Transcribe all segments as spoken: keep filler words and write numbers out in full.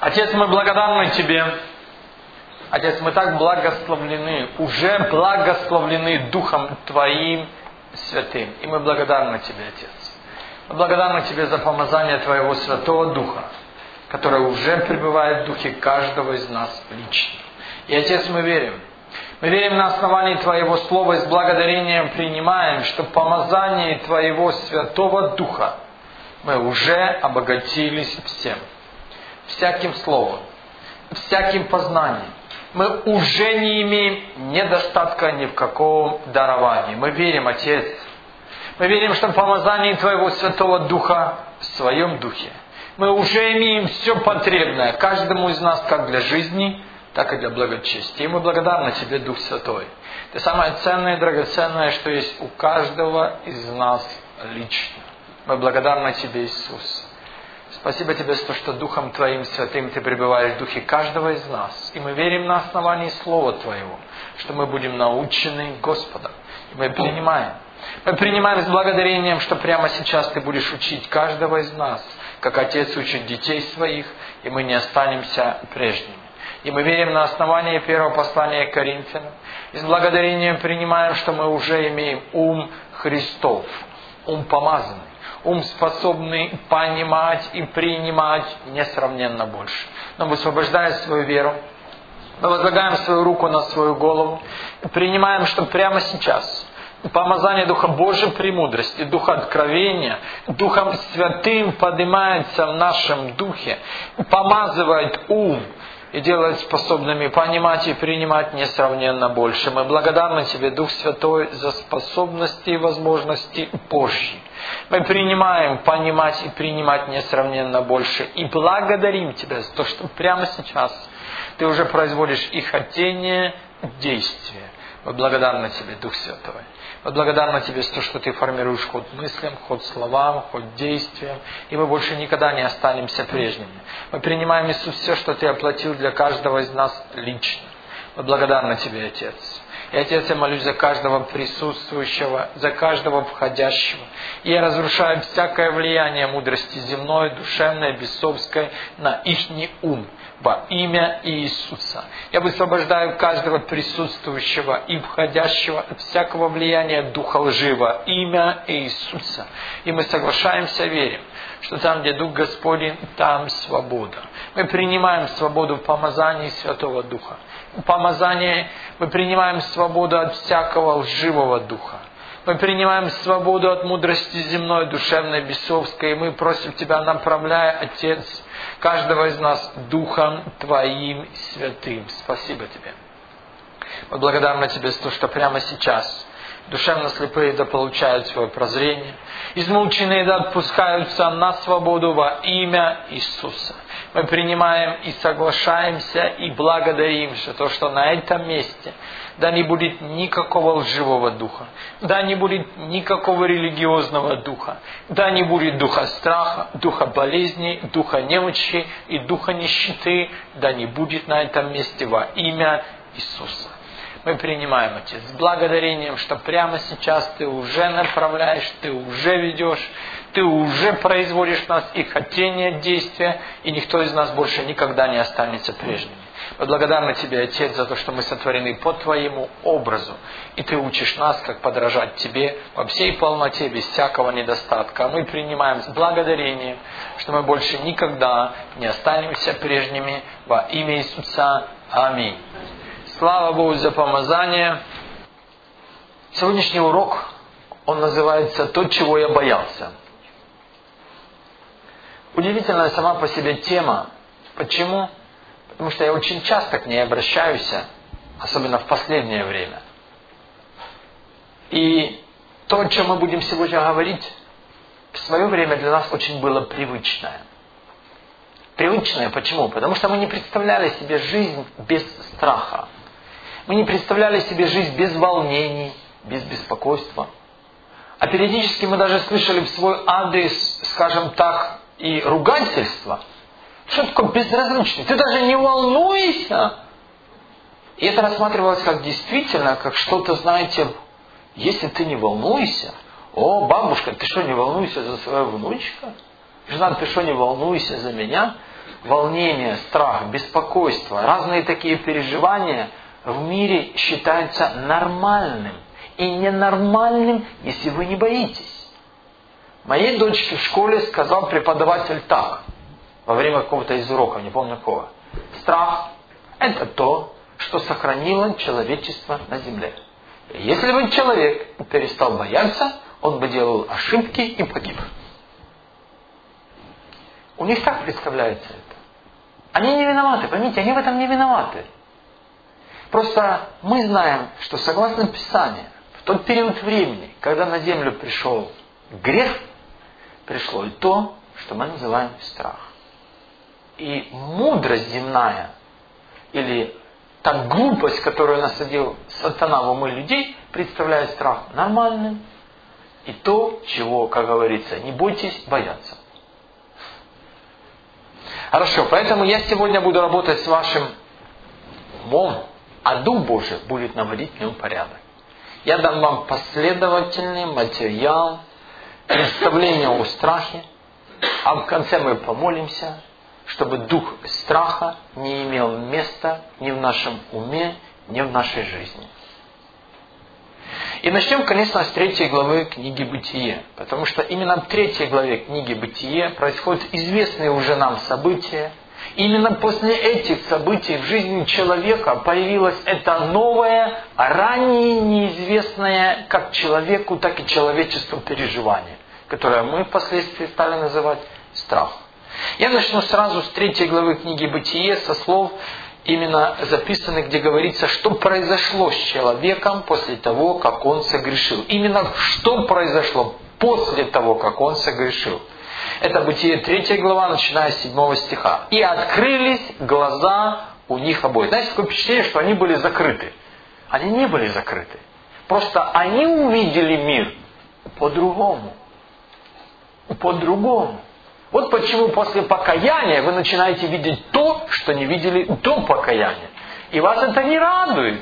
Отец, мы благодарны Тебе. Отец, мы так благословлены, уже благословлены Духом Твоим Святым. И мы благодарны Тебе, Отец. Мы благодарны Тебе за помазание Твоего Святого Духа, которое уже пребывает в духе каждого из нас лично. И, Отец, мы верим. Мы верим на основании Твоего Слова и с благодарением принимаем, что помазание Твоего Святого Духа мы уже обогатились всем. Всяким словом, всяким познанием. Мы уже не имеем недостатка ни в каком даровании. Мы верим, Отец. Мы верим, что помазание Твоего Святого Духа в Своем Духе. Мы уже имеем все потребное каждому из нас, как для жизни, так и для благочестия. И мы благодарны Тебе, Дух Святой. Ты самое ценное и драгоценное, что есть у каждого из нас лично. Мы благодарны Тебе, Иисус. Спасибо Тебе за то, что Духом Твоим Святым Ты пребываешь в духе каждого из нас. И мы верим на основании Слова Твоего, что мы будем научены Господом. И мы принимаем. Мы принимаем с благодарением, что прямо сейчас Ты будешь учить каждого из нас, как Отец учит детей своих, и мы не останемся прежними. И мы верим на основании первого послания к Коринфянам. И с благодарением принимаем, что мы уже имеем ум Христов, ум помазанный. Ум, способный понимать и принимать несравненно больше. Но высвобождая свою веру, мы возлагаем свою руку на свою голову и принимаем, что прямо сейчас помазание Духа Божьей премудрости, Духа откровения, Духом Святым поднимается в нашем духе, помазывает ум и делает способными понимать и принимать несравненно больше. Мы благодарны Тебе, Дух Святой, за способности и возможности Божьи. Мы принимаем понимать и принимать несравненно больше. И благодарим Тебя за то, что прямо сейчас Ты уже производишь и хотение, действие. Мы благодарны Тебе, Дух Святой. Мы благодарны Тебе за то, что Ты формируешь ход мыслям, ход словам, ход действиям. И мы больше никогда не останемся прежними. Мы принимаем, Иисус, все, что Ты оплатил для каждого из нас лично. Мы благодарны Тебе, Отец. И, Отец, я молюсь за каждого присутствующего, за каждого входящего. И я разрушаю всякое влияние мудрости земной, душевной, бесовской на ихний ум во имя Иисуса. Я высвобождаю каждого присутствующего и входящего от всякого влияния духа лжи во имя Иисуса. И мы соглашаемся, верим, что там, где Дух Господень, там свобода. Мы принимаем свободу в помазании Святого Духа. В помазании мы принимаем свободу от всякого лживого духа. Мы принимаем свободу от мудрости земной, душевной, бесовской. И мы просим Тебя, направляя, Отец, каждого из нас Духом Твоим Святым. Спасибо Тебе. Мы благодарны Тебе за то, что прямо сейчас душевно слепые да получают свое прозрение, измученные да отпускаются на свободу во имя Иисуса. Мы принимаем и соглашаемся и благодарим за то, что на этом месте да не будет никакого лживого духа, да не будет никакого религиозного духа, да не будет духа страха, духа болезни, духа немощи и духа нищеты, да не будет на этом месте во имя Иисуса. Мы принимаем, Отец, с благодарением, что прямо сейчас Ты уже направляешь, Ты уже ведешь, Ты уже производишь в нас и хотение, действия, и никто из нас больше никогда не останется прежними. Мы благодарны Тебе, Отец, за то, что мы сотворены по Твоему образу, и Ты учишь нас, как подражать Тебе во всей полноте, без всякого недостатка. А мы принимаем с благодарением, что мы больше никогда не останемся прежними во имя Иисуса. Аминь. Слава Богу за помазание. Сегодняшний урок, он называется «То, чего я боялся». Удивительная сама по себе тема. Почему? Потому что я очень часто к ней обращаюсь, особенно в последнее время. И то, о чем мы будем сегодня говорить, в свое время для нас очень было привычное. Привычное почему? Потому что мы не представляли себе жизнь без страха. Мы не представляли себе жизнь без волнений, без беспокойства. А периодически мы даже слышали в свой адрес, скажем так, и ругательство. Что такое безразличный? Ты даже не волнуйся. И это рассматривалось как действительно, как что-то, знаете, если ты не волнуйся, о, бабушка, ты что, не волнуйся за свою внучку? Жена, ты что, не волнуйся за меня? волнение, страх, беспокойство, разные такие переживания в мире считаются нормальным. И ненормальным, если вы не боитесь. Моей дочке в школе сказал преподаватель так, во время какого-то из уроков, не помню какого. Страх – это то, что сохранило человечество на земле. И если бы человек перестал бояться, он бы делал ошибки и погиб. У них так представляется это. Они не виноваты, поймите, они в этом не виноваты. Просто мы знаем, что согласно Писанию, в тот период времени, когда на землю пришел грех, пришло и то, что мы называем страх. И мудрость земная, или та глупость, которую насадил сатана в умы людей, представляет страх нормальным. И то, чего, как говорится, не бойтесь бояться. Хорошо, поэтому я сегодня буду работать с вашим умом, а Дух Божий будет наводить в нем порядок. Я дам вам последовательный материал, представление о страхе, а в конце мы помолимся, чтобы дух страха не имел места ни в нашем уме, ни в нашей жизни. И начнем, конечно, с третьей главы книги «Бытие», потому что именно в третьей главе книги «Бытие» происходят известные уже нам события. И именно после этих событий в жизни человека появилось это новое, ранее неизвестное как человеку, так и человечеству переживание, которое мы впоследствии стали называть страх. Я начну сразу с третьей главы книги «Бытие», со слов, именно записанных, где говорится, что произошло с человеком после того, как он согрешил. Именно что произошло после того, как он согрешил. Это Бытие третья глава, начиная с седьмого стиха. «И открылись глаза у них обоих». Знаете, такое впечатление, что они были закрыты. Они не были закрыты. Просто они увидели мир по-другому. По-другому. Вот почему после покаяния вы начинаете видеть то, что не видели до покаяния. И вас это не радует.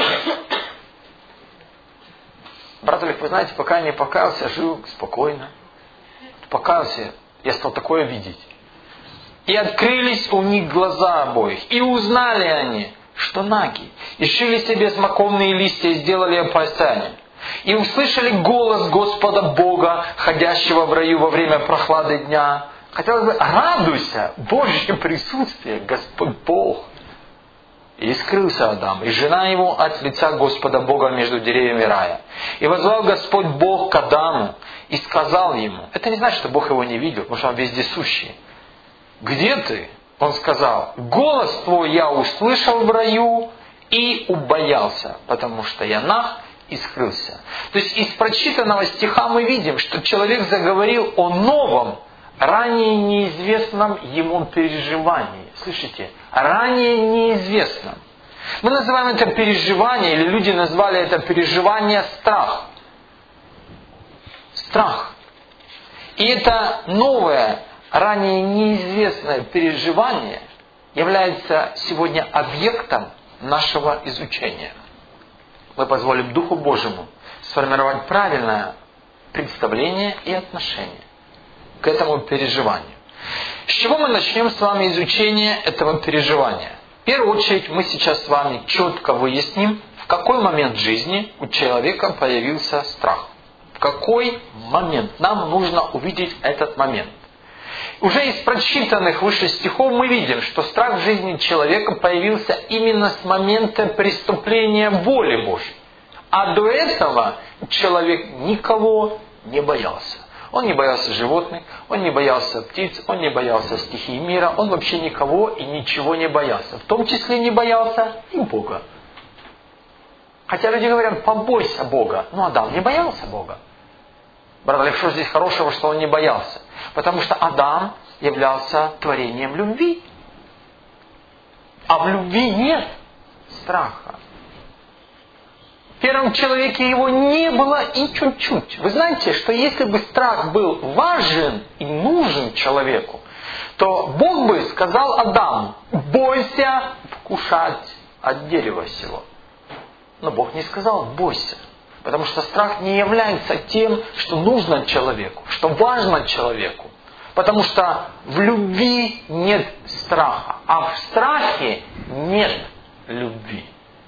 Брат Олег, вы знаете, пока я не покаялся, жил спокойно. Покаялся, я стал такое видеть. И открылись у них глаза обоих. И узнали они, что наги. И сшили себе смоковные листья и сделали опоясание. И услышали голос Господа Бога, ходящего в раю во время прохлады дня. Хотелось бы, радуйся, Божье присутствие, Господь Бог. И скрылся Адам, и жена его от лица Господа Бога между деревьями рая. И воззвал Господь Бог к Адаму и сказал ему, это не значит, что Бог его не видел, потому что он вездесущий. Где ты? Он сказал, голос твой я услышал в раю и убоялся, потому что я наг и скрылся. То есть из прочитанного стиха мы видим, что человек заговорил о новом, ранее неизвестном ему переживании. Слышите? Ранее неизвестном. Мы называем это переживание, или люди назвали это переживание страх. Страх. И это новое, ранее неизвестное переживание является сегодня объектом нашего изучения. Мы позволим Духу Божьему сформировать правильное представление и отношение к этому переживанию. С чего мы начнем с вами изучение этого переживания? В первую очередь мы сейчас с вами четко выясним, в какой момент жизни у человека появился страх. В какой момент? Нам нужно увидеть этот момент. Уже из прочитанных выше стихов мы видим, что страх в жизни человека появился именно с момента преступления воли Божьей. А до этого человек никого не боялся. Он не боялся животных, он не боялся птиц, он не боялся стихий мира, он вообще никого и ничего не боялся. В том числе не боялся и Бога. Хотя люди говорят, побойся Бога. Но Адам не боялся Бога. Брат Олег, что здесь хорошего, что он не боялся? Потому что Адам являлся творением любви. А в любви нет страха. В первом человеке его не было и чуть-чуть. Вы знаете, что если бы страх был важен и нужен человеку, то Бог бы сказал Адаму, бойся вкушать от дерева сего. Но Бог не сказал, бойся. Потому что страх не является тем, что нужно человеку, что важно человеку. Потому что в любви нет страха, а в страхе нет любви.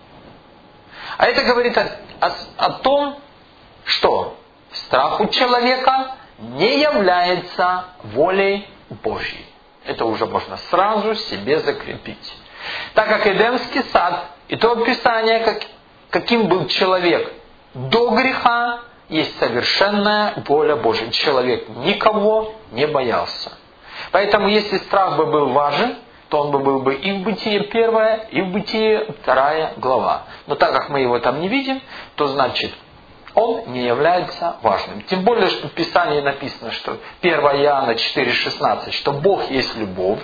А это говорит о, о, о том, что страх у человека не является волей Божьей. Это уже можно сразу себе закрепить. Так как Эдемский сад и то описание, как, каким был человек до греха, есть совершенная воля Божья. Человек никого не боялся. Поэтому, если страх бы был важен, то он бы был бы и в Бытие первая, и в Бытие вторая глава. Но так как мы его там не видим, то значит, он не является важным. Тем более, что в Писании написано, что первое Иоанна четыре шестнадцать, что Бог есть любовь,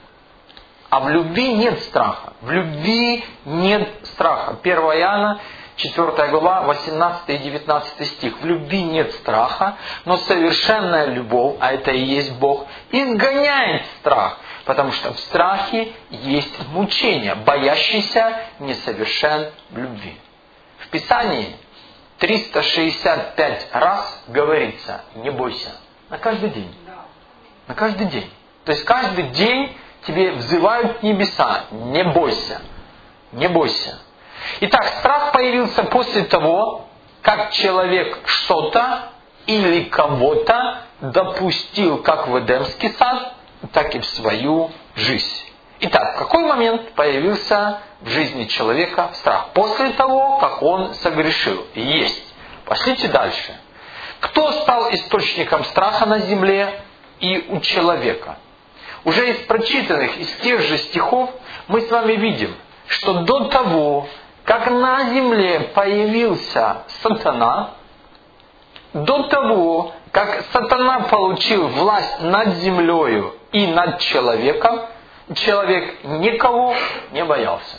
а в любви нет страха. В любви нет страха. первое Иоанна четвёртая глава, восемнадцатый и девятнадцатый стих. В любви нет страха, но совершенная любовь, а это и есть Бог, изгоняет страх, потому что в страхе есть мучение. Боящийся несовершен в любви. В Писании триста шестьдесят пять раз говорится: не бойся. На каждый день. На каждый день. То есть каждый день тебе взывают небеса: не бойся. Не бойся. Итак, страх появился после того, как человек что-то или кого-то допустил как в Эдемский сад, так и в свою жизнь. Итак, в какой момент появился в жизни человека страх? После того, как он согрешил. Есть. Пошлите дальше. Кто стал источником страха на земле и у человека? Уже из прочитанных, из тех же стихов мы с вами видим, что до того, как на земле появился сатана, до того, как сатана получил власть над землею и над человеком, человек никого не боялся.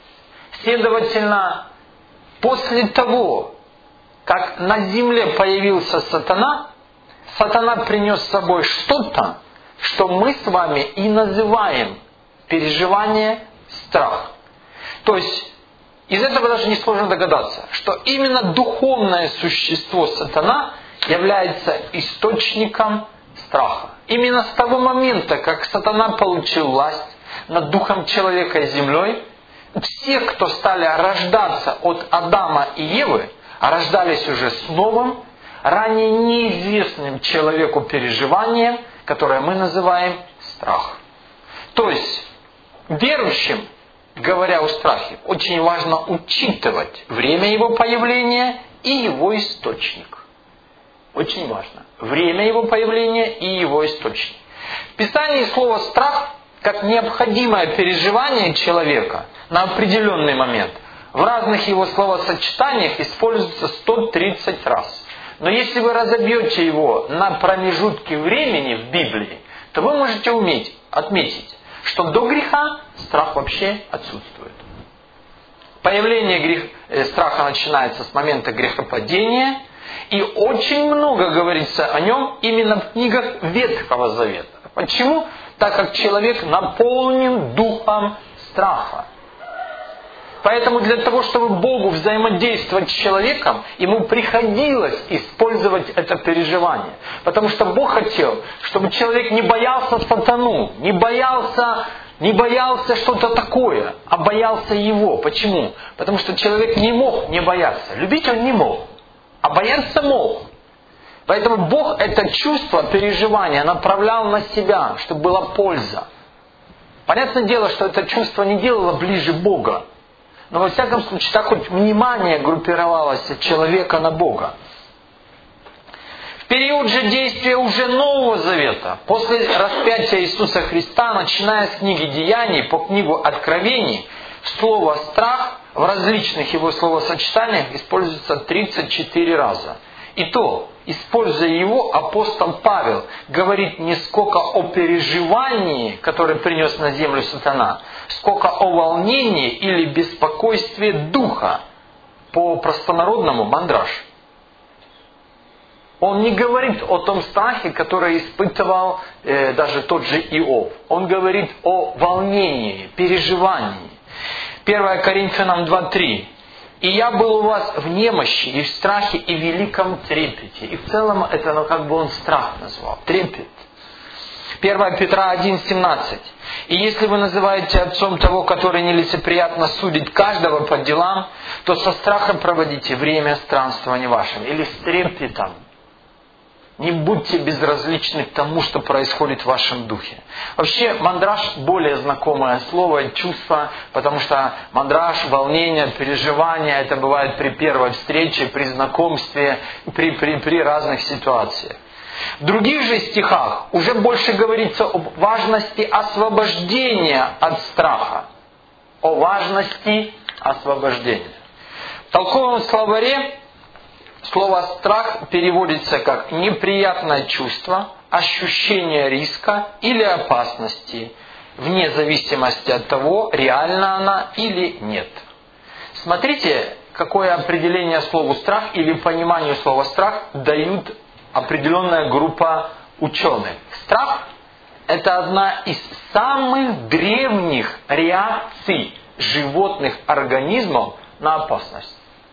Следовательно, после того, как на земле появился сатана, сатана принес с собой что-то, что мы с вами и называем переживание страх. То есть, из этого даже несложно догадаться, что именно духовное существо сатана является источником страха. Именно с того момента, как сатана получил власть над духом человека и землей, все, кто стали рождаться от Адама и Евы, рождались уже с новым, ранее неизвестным человеку переживанием, которое мы называем страх. То есть, верующим, говоря о страхе, очень важно учитывать время его появления и его источник. Очень важно. Время его появления и его источник. В Писании слово «страх» как необходимое переживание человека на определенный момент в разных его словосочетаниях используется сто тридцать раз. Но если вы разобьете его на промежутки времени в Библии, то вы можете уметь отметить, что до греха страх вообще отсутствует. Появление грех, э, страха начинается с момента грехопадения, и очень много говорится о нем именно в книгах Ветхого Завета. Почему? Так как человек наполнен духом страха. Поэтому для того, чтобы Богу взаимодействовать с человеком, ему приходилось использовать это переживание. Потому что Бог хотел, чтобы человек не боялся сатану, не боялся, не боялся что-то такое, а боялся его. Почему? Потому что человек не мог не бояться. Любить он не мог, а бояться мог. Поэтому Бог это чувство, переживания направлял на себя, чтобы была польза. Понятное дело, что это чувство не делало ближе Бога. Но во всяком случае, так хоть внимание группировалось от человека на Бога. В период же действия уже Нового Завета, после распятия Иисуса Христа, начиная с книги Деяний по книгу Откровений, слово «страх» в различных его словосочетаниях используется тридцать четыре раза. И то, используя его, апостол Павел говорит не сколько о переживании, которое принес на землю сатана, сколько о волнении или беспокойстве духа, по простонародному мандраж. Он не говорит о том страхе, который испытывал э, даже тот же Иов. Он говорит о волнении, переживании. первое Коринфянам два три. «И я был у вас в немощи, и в страхе, и в великом трепете». И в целом это, ну, как бы он страх назвал. Трепет. первое Петра один семнадцать. «И если вы называете отцом того, который нелицеприятно судит каждого по делам, то со страхом проводите время странствования вашим». Или с трепетом. Не будьте безразличны к тому, что происходит в вашем духе. Вообще, мандраж более знакомое слово, чувство, потому что мандраж, волнение, переживание, это бывает при первой встрече, при знакомстве, при, при, при разных ситуациях. В других же стихах уже больше говорится об важности освобождения от страха. О важности освобождения. В толковом словаре слово «страх» переводится как неприятное чувство, ощущение риска или опасности, вне зависимости от того, реальна она или нет. Смотрите, какое определение слову «страх» или пониманию слова «страх» дают определенная группа ученых. Страх – это одна из самых древних реакций животных организмов на опасность.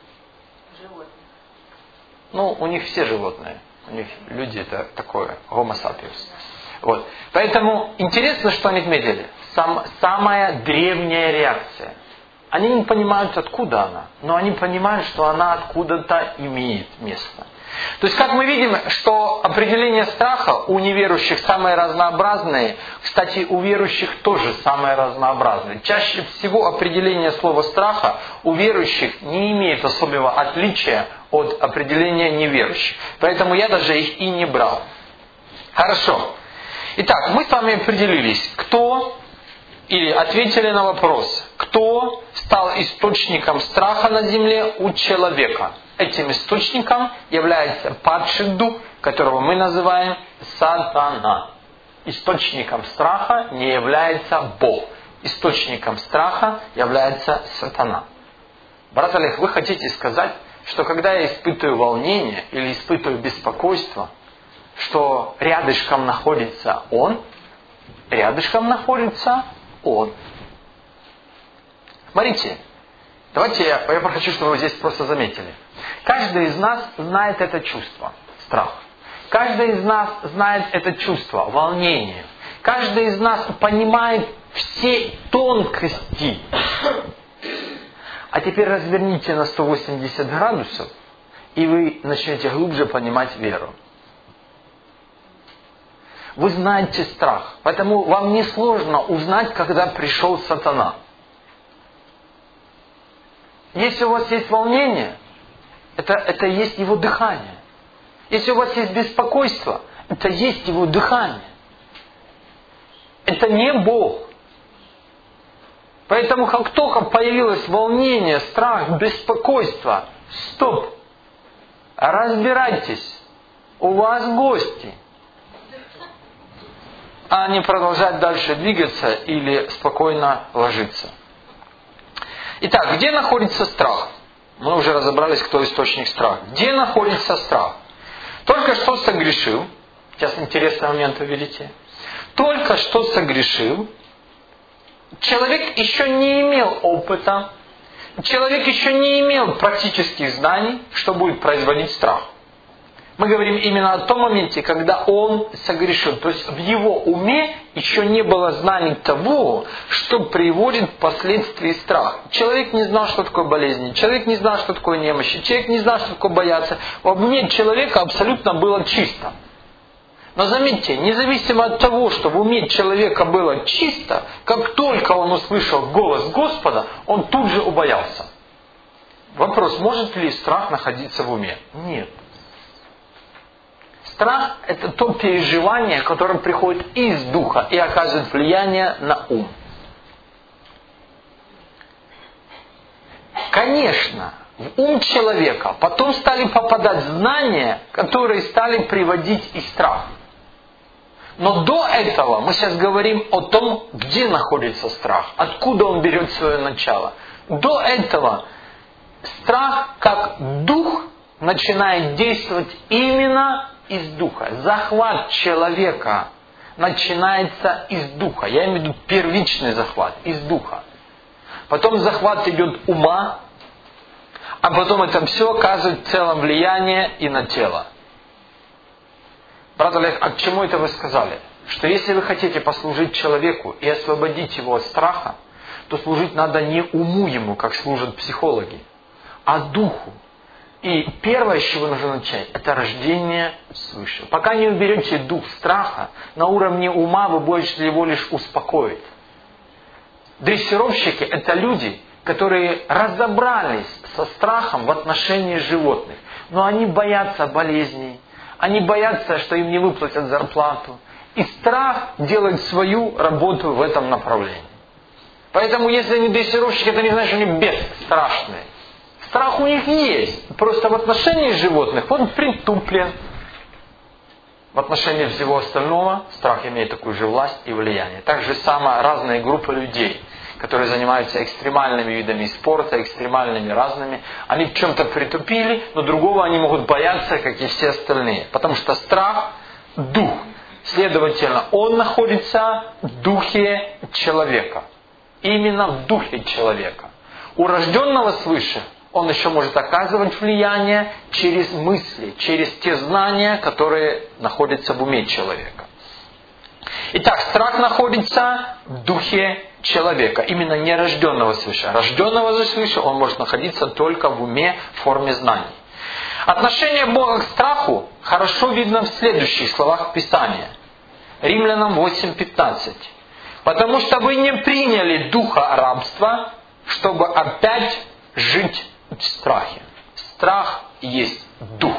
Ну, у них все животные. У них люди это такое, homo sapiens. Вот. Поэтому интересно, что они отметили. Сам, самая древняя реакция. Они не понимают, откуда она, но они понимают, что она откуда-то имеет место. То есть, как мы видим, что определение страха у неверующих самые разнообразные, кстати, у верующих тоже самые разнообразные. Чаще всего определение слова страха у верующих не имеет особого отличия от определения неверующих. Поэтому я даже их и не брал. Хорошо. Итак, мы с вами определились, кто, или ответили на вопрос, кто стал источником страха на земле у человека. Этим источником является падший дух, которого мы называем сатана. Источником страха не является Бог. Источником страха является сатана. Брат Олег, вы хотите сказать, что когда я испытываю волнение или испытываю беспокойство, что рядышком находится он, рядышком находится он. Смотрите, давайте я, я хочу, чтобы вы здесь просто заметили. Каждый из нас знает это чувство, страх. Каждый из нас знает это чувство, волнение. Каждый из нас понимает все тонкости. А теперь разверните на сто восемьдесят градусов, и вы начнете глубже понимать веру. Вы знаете страх, поэтому вам несложно узнать, когда пришел сатана. Если у вас есть волнение, это, это есть его дыхание. Если у вас есть беспокойство, это есть его дыхание. Это не Бог. Поэтому, как только появилось волнение, страх, беспокойство, стоп, разбирайтесь, у вас гости. А не продолжать дальше двигаться или спокойно ложиться. Итак, где находится страх? Мы уже разобрались, кто источник страха. Где находится страх? Только что согрешил. Сейчас интересный момент увидите. Только что согрешил. Человек еще не имел опыта. Человек еще не имел практических знаний, что будет производить страх. Мы говорим именно о том моменте, когда он согрешил. То есть в его уме еще не было знаний того, что приводит впоследствии страх. Человек не знал, что такое болезни. Человек не знал, что такое немощи. Человек не знал, что такое бояться. В уме человека абсолютно было чисто. Но заметьте, независимо от того, что в уме человека было чисто, как только он услышал голос Господа, он тут же убоялся. Вопрос, может ли страх находиться в уме? Нет. Страх – это то переживание, которое приходит из духа и оказывает влияние на ум. Конечно, в ум человека потом стали попадать знания, которые стали приводить и страх. Но до этого мы сейчас говорим о том, где находится страх, откуда он берет свое начало. До этого страх как дух начинает действовать именно из духа. Захват человека начинается из духа. Я имею в виду первичный захват, из духа. Потом захват идет ума, а потом это все оказывает в целом влияние и на тело. Брат Олег, а к чему это вы сказали? что если вы хотите послужить человеку и освободить его от страха, то служить надо не уму ему, как служат психологи, а духу. И первое, с чего нужно начать, это рождение свыше. Пока не уберете дух страха, на уровне ума вы будете его лишь успокоить. Дрессировщики – это люди, которые разобрались со страхом в отношении животных. Но они боятся болезней, они боятся, что им не выплатят зарплату. И страх делает свою работу в этом направлении. Поэтому, если они дрессировщики, это не значит, что они бесстрашные. Страх у них есть. Просто в отношении животных он притуплен. В отношении всего остального страх имеет такую же власть и влияние. Так же само разные группы людей, которые занимаются экстремальными видами спорта, экстремальными разными, они в чем-то притупили, но другого они могут бояться, как и все остальные. Потому что страх – дух. Следовательно, он находится в духе человека. Именно в духе человека. У рожденного свыше он еще может оказывать влияние через мысли, через те знания, которые находятся в уме человека. Итак, страх находится в духе человека, именно не рожденного свыше. Рожденного же свыше он может находиться только в уме, в форме знаний. Отношение Бога к страху хорошо видно в следующих словах Писания. Римлянам восемь пятнадцать. «Потому что вы не приняли духа рабства, чтобы опять жить в страхе». Страх есть дух.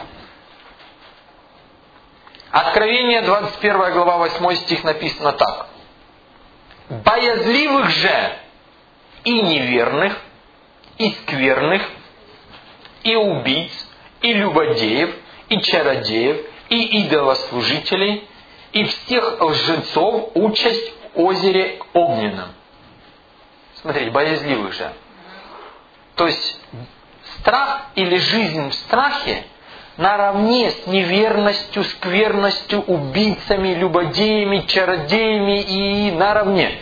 Откровение, двадцать первая глава, восьмой стих написано так. «Боязливых же и неверных, и скверных, и убийц, и любодеев, и чародеев, и идолослужителей, и всех лжецов участь в озере огненном». Смотрите, боязливых же. То есть страх или жизнь в страхе наравне с неверностью, скверностью, убийцами, любодеями, чародеями и наравне.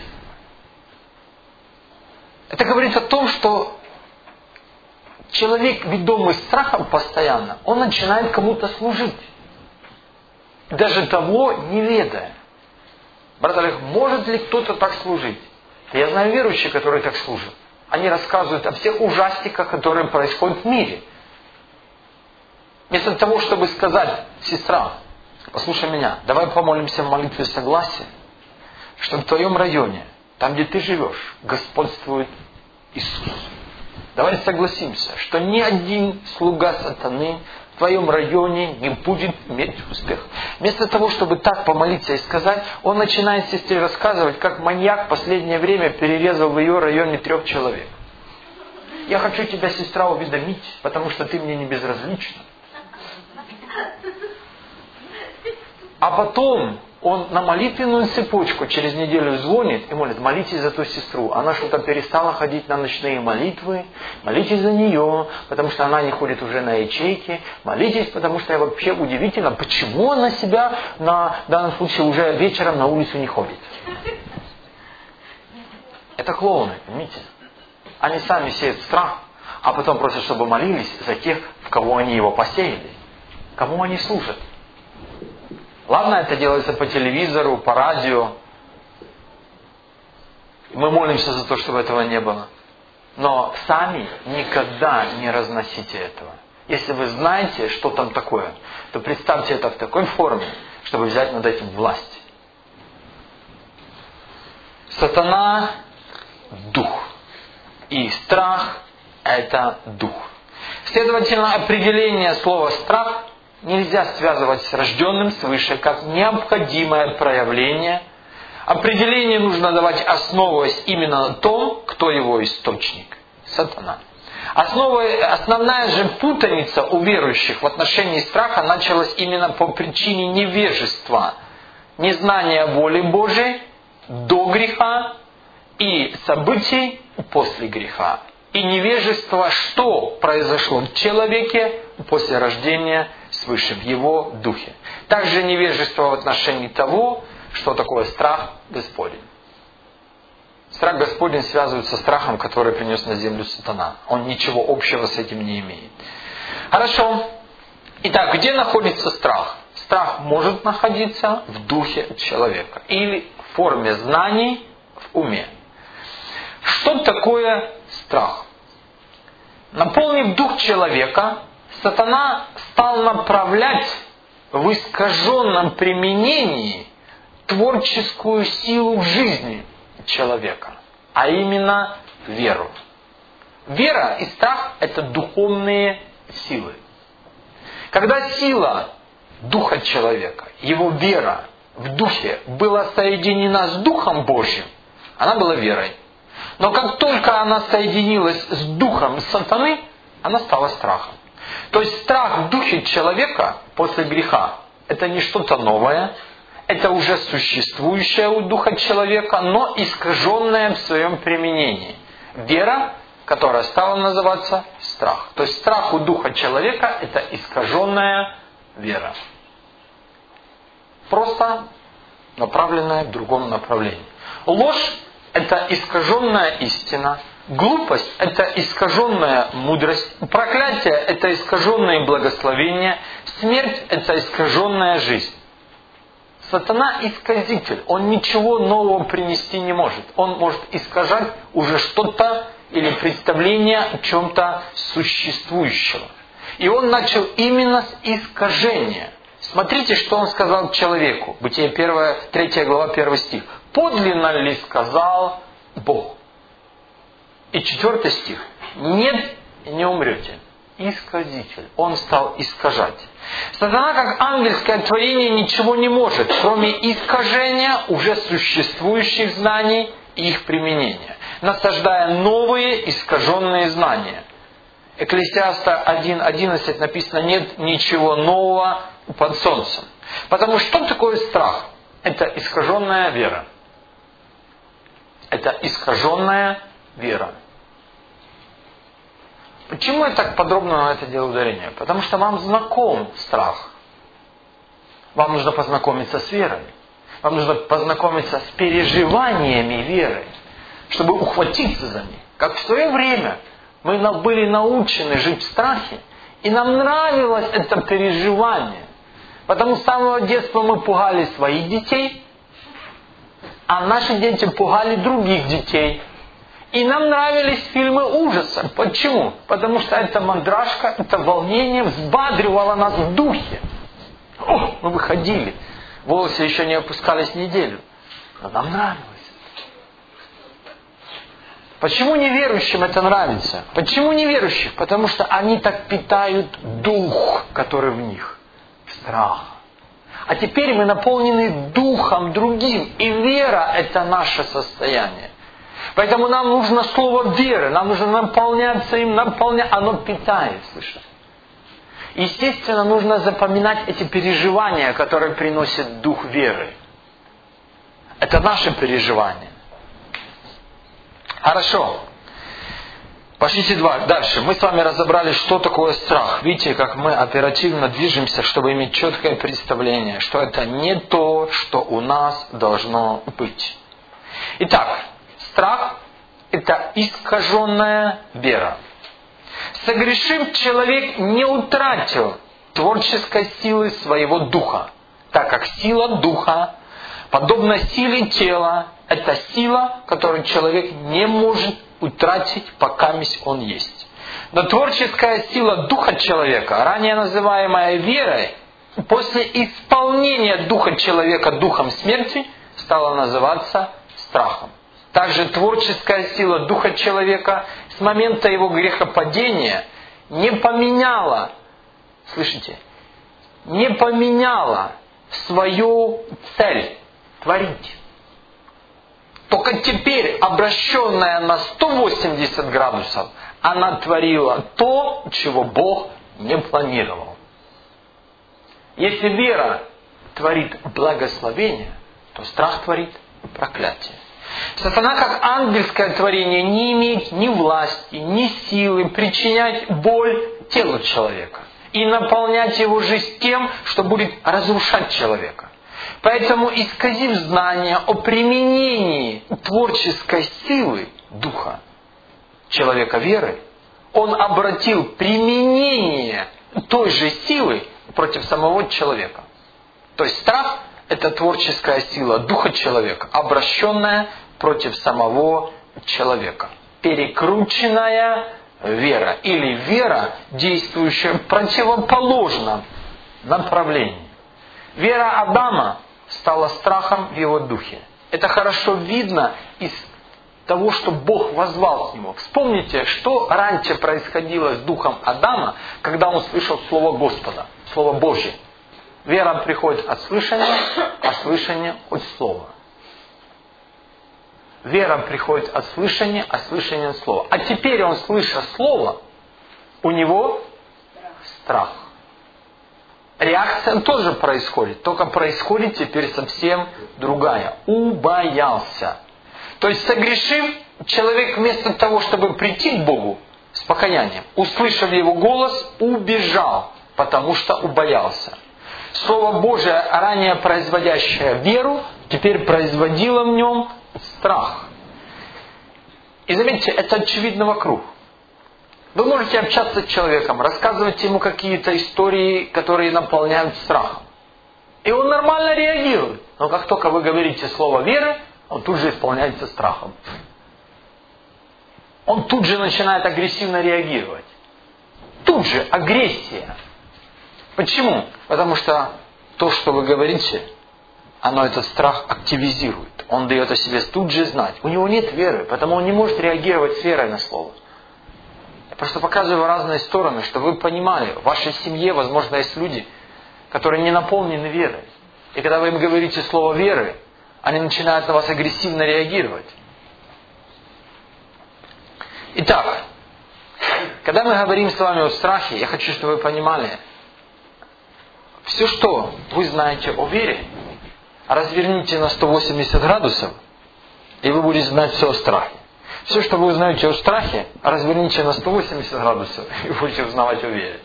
Это говорит о том, что человек, ведомый страхом постоянно, он начинает кому-то служить. Даже того не ведая. Брат Олег, может ли кто-то так служить? Я знаю верующих, которые так служат. Они рассказывают о всех ужастиках, которые происходят в мире. Вместо того, чтобы сказать: сестра, послушай меня, давай помолимся в молитве согласия, что в твоем районе, там, где ты живешь, господствует Иисус. Давай согласимся, что ни один слуга сатаны в твоем районе не будет иметь успех. Вместо того, чтобы так помолиться и сказать, он начинает сестре рассказывать, как маньяк в последнее время перерезал в ее районе трех человек. Я хочу тебя, сестра, уведомить, потому что ты мне не безразлична. А потом он на молитвенную цепочку через неделю звонит и молит: молитесь за ту сестру. Она что-то перестала ходить на ночные молитвы. Молитесь за нее, потому что она не ходит уже на ячейки. Молитесь, потому что вообще удивительно, почему она себя на в данном случае уже вечером на улицу не ходит. Это клоуны, понимаете? Они сами сеют страх, а потом просят, чтобы молились за тех, в кого они его посеяли. Кому они служат? Ладно, это делается по телевизору, по радио. Мы молимся за то, чтобы этого не было. Но сами никогда не разносите этого. Если вы знаете, что там такое, то представьте это в такой форме, чтобы взять над этим власть. Сатана – дух. И страх – это дух. Следовательно, определение слова «страх» нельзя связывать с рожденным свыше как необходимое проявление. Определение нужно давать, основываясь именно на том, кто его источник. Сатана. Основа, основная же путаница у верующих в отношении страха началась именно по причине невежества, незнания воли Божией до греха и событий после греха. И невежество, что произошло в человеке после рождения свыше, в его духе. Также невежество в отношении того, что такое страх Господень. Страх Господень связывается со страхом, который принес на землю сатана. Он ничего общего с этим не имеет. Хорошо. Итак, где находится страх? страх может находиться в духе человека или в форме знаний в уме. Что такое страх? Наполнив дух человека, сатана стал направлять в искаженном применении творческую силу в жизни человека, а именно веру. Вера и страх – это духовные силы. Когда сила духа человека, его вера в духе была соединена с Духом Божьим, она была верой. Но как только она соединилась с духом сатаны, она стала страхом. То есть страх в духе человека после греха – это не что-то новое, это уже существующее у духа человека, но искаженное в своем применении. Вера, которая стала называться страх. То есть страх у духа человека – это искаженная вера. Просто направленная в другом направлении. Ложь – это искаженная истина. Глупость – это искаженная мудрость. Проклятие – это искаженное благословение. Смерть – это искаженная жизнь. Сатана – исказитель. Он ничего нового принести не может. Он может искажать уже что-то или представление о чем-то существующего. И он начал именно с искажения. Смотрите, что он сказал человеку. Бытие первая, третья глава, первый стих. «Подлинно ли сказал Бог?» И четвертый стих. «Нет, не умрете». Исказитель. Он стал искажать. Сатана, как ангельское творение, ничего не может, кроме искажения уже существующих знаний и их применения, насаждая новые искаженные знания. Экклесиаста один одиннадцать написано: «Нет ничего нового под солнцем». Потому что что такое страх? Это искаженная вера. Это искаженная вера. Почему я так подробно на это делаю ударение? Потому что вам знаком страх. Вам нужно познакомиться с верой. Вам нужно познакомиться с переживаниями веры, чтобы ухватиться за них. Как в свое время мы были научены жить в страхе, и нам нравилось это переживание. Потому что с самого детства мы пугали своих детей, а наши дети пугали других детей. И нам нравились фильмы ужаса. Почему? Потому что эта мандражка, это волнение взбадривало нас в духе. О, мы выходили. Волосы еще не опускались неделю. Но нам нравилось. Почему неверующим это нравится? Почему неверующим? Потому что они так питают дух, который в них. Страх. А теперь мы наполнены духом другим. И вера – это наше состояние. Поэтому нам нужно слово веры, нам нужно наполняться им, наполнять, оно питает, слышишь? Естественно, нужно запоминать эти переживания, которые приносит дух веры. Это наше переживание. Хорошо. Пошлите дальше. Мы с вами разобрали, что такое страх. Видите, как мы оперативно движемся, чтобы иметь четкое представление, что это не то, что у нас должно быть. Итак, страх – это искаженная вера. Согрешив, человек не утратил творческой силы своего духа, так как сила духа, подобно силе тела, это сила, которую человек не может утратить, пока он есть. Но творческая сила духа человека, ранее называемая верой, после исполнения духа человека духом смерти, стала называться страхом. Также творческая сила духа человека с момента его грехопадения не поменяла, слышите, не поменяла свою цель творить. Только теперь, обращенная на сто восемьдесят градусов, она творила то, чего Бог не планировал. Если вера творит благословение, то страх творит проклятие. Сатана, как ангельское творение, не имеет ни власти, ни силы причинять боль телу человека и наполнять его жизнь тем, что будет разрушать человека. Поэтому, исказив знания о применении творческой силы духа человека веры, он обратил применение той же силы против самого человека. То есть страх – это творческая сила духа человека, обращенная против самого человека. Перекрученная вера или вера, действующая в противоположном направлении. Вера Адама стала страхом в его духе. Это хорошо видно из того, что Бог воззвал к нему. Вспомните, что раньше происходило с духом Адама, когда он слышал Слово Господа, Слово Божье. Вера приходит от слышания, а слышание от Слова. Вера приходит от слышания, а слышание от Слова. А теперь он, слыша Слово, у него страх. Реакция тоже происходит, только происходит теперь совсем другая. Убоялся. То есть, согрешив, человек вместо того, чтобы прийти к Богу с покаянием, услышав Его голос, убежал, потому что убоялся. Слово Божие, ранее производящее веру, теперь производило в нем страх. И заметьте, это очевидно вокруг. Вы можете общаться с человеком, рассказывать ему какие-то истории, которые наполняют страхом. И он нормально реагирует. Но как только вы говорите слово веры, он тут же исполняется страхом. Он тут же начинает агрессивно реагировать. Тут же агрессия. Почему? Потому что то, что вы говорите, оно этот страх активизирует. Он дает о себе тут же знать. У него нет веры, потому он не может реагировать с верой на слово. Я просто показываю разные стороны, чтобы вы понимали, в вашей семье, возможно, есть люди, которые не наполнены верой. И когда вы им говорите слово веры, они начинают на вас агрессивно реагировать. Итак, когда мы говорим с вами о страхе, я хочу, чтобы вы понимали, все, что вы знаете о вере, разверните на сто восемьдесят градусов, и вы будете знать все о страхе. Все, что вы узнаете о страхе, разверните на сто восемьдесят градусов, и вы будете узнавать о вере.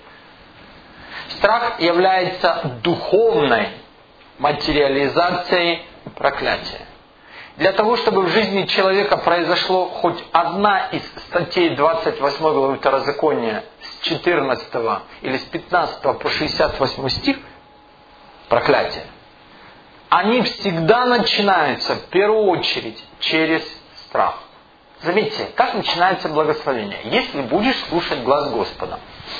Страх является духовной материализацией проклятия. Для того, чтобы в жизни человека произошло хоть одна из статей двадцать восьмой главы Второзакония с четырнадцатого или с пятнадцатого по шестьдесят восьмой стих, проклятие, они всегда начинаются в первую очередь через страх. Заметьте, как начинается благословение. Если будешь слушать глаз Господа.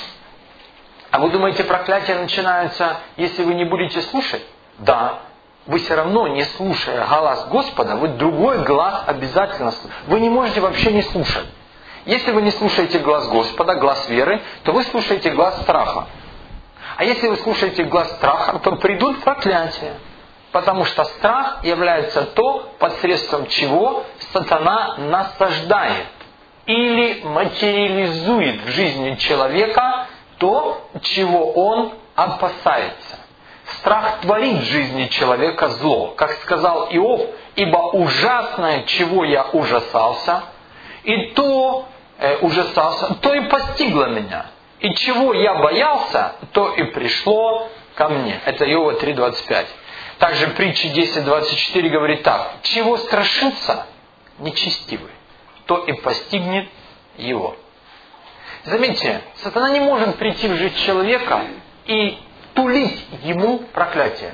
А вы думаете, проклятие начинается, если вы не будете слушать? Да. Вы все равно, не слушая глаз Господа, вы другой глаз обязательно слушаете. Вы не можете вообще не слушать. Если вы не слушаете глаз Господа, глаз веры, то вы слушаете глаз страха. А если вы слушаете глаз страха, то придут проклятия. Потому что страх является то, посредством чего сатана насаждает или материализует в жизни человека то, чего он опасается. Страх творит в жизни человека зло. Как сказал Иов, ибо ужасное, чего я ужасался, и то э, ужасался, то и постигло меня. И чего я боялся, то и пришло ко мне. Это Иова три двадцать пять. Также притча десять двадцать четыре говорит так. Чего страшится нечестивый, то и постигнет его. Заметьте, сатана не может прийти в жизнь человека и тулить ему проклятие.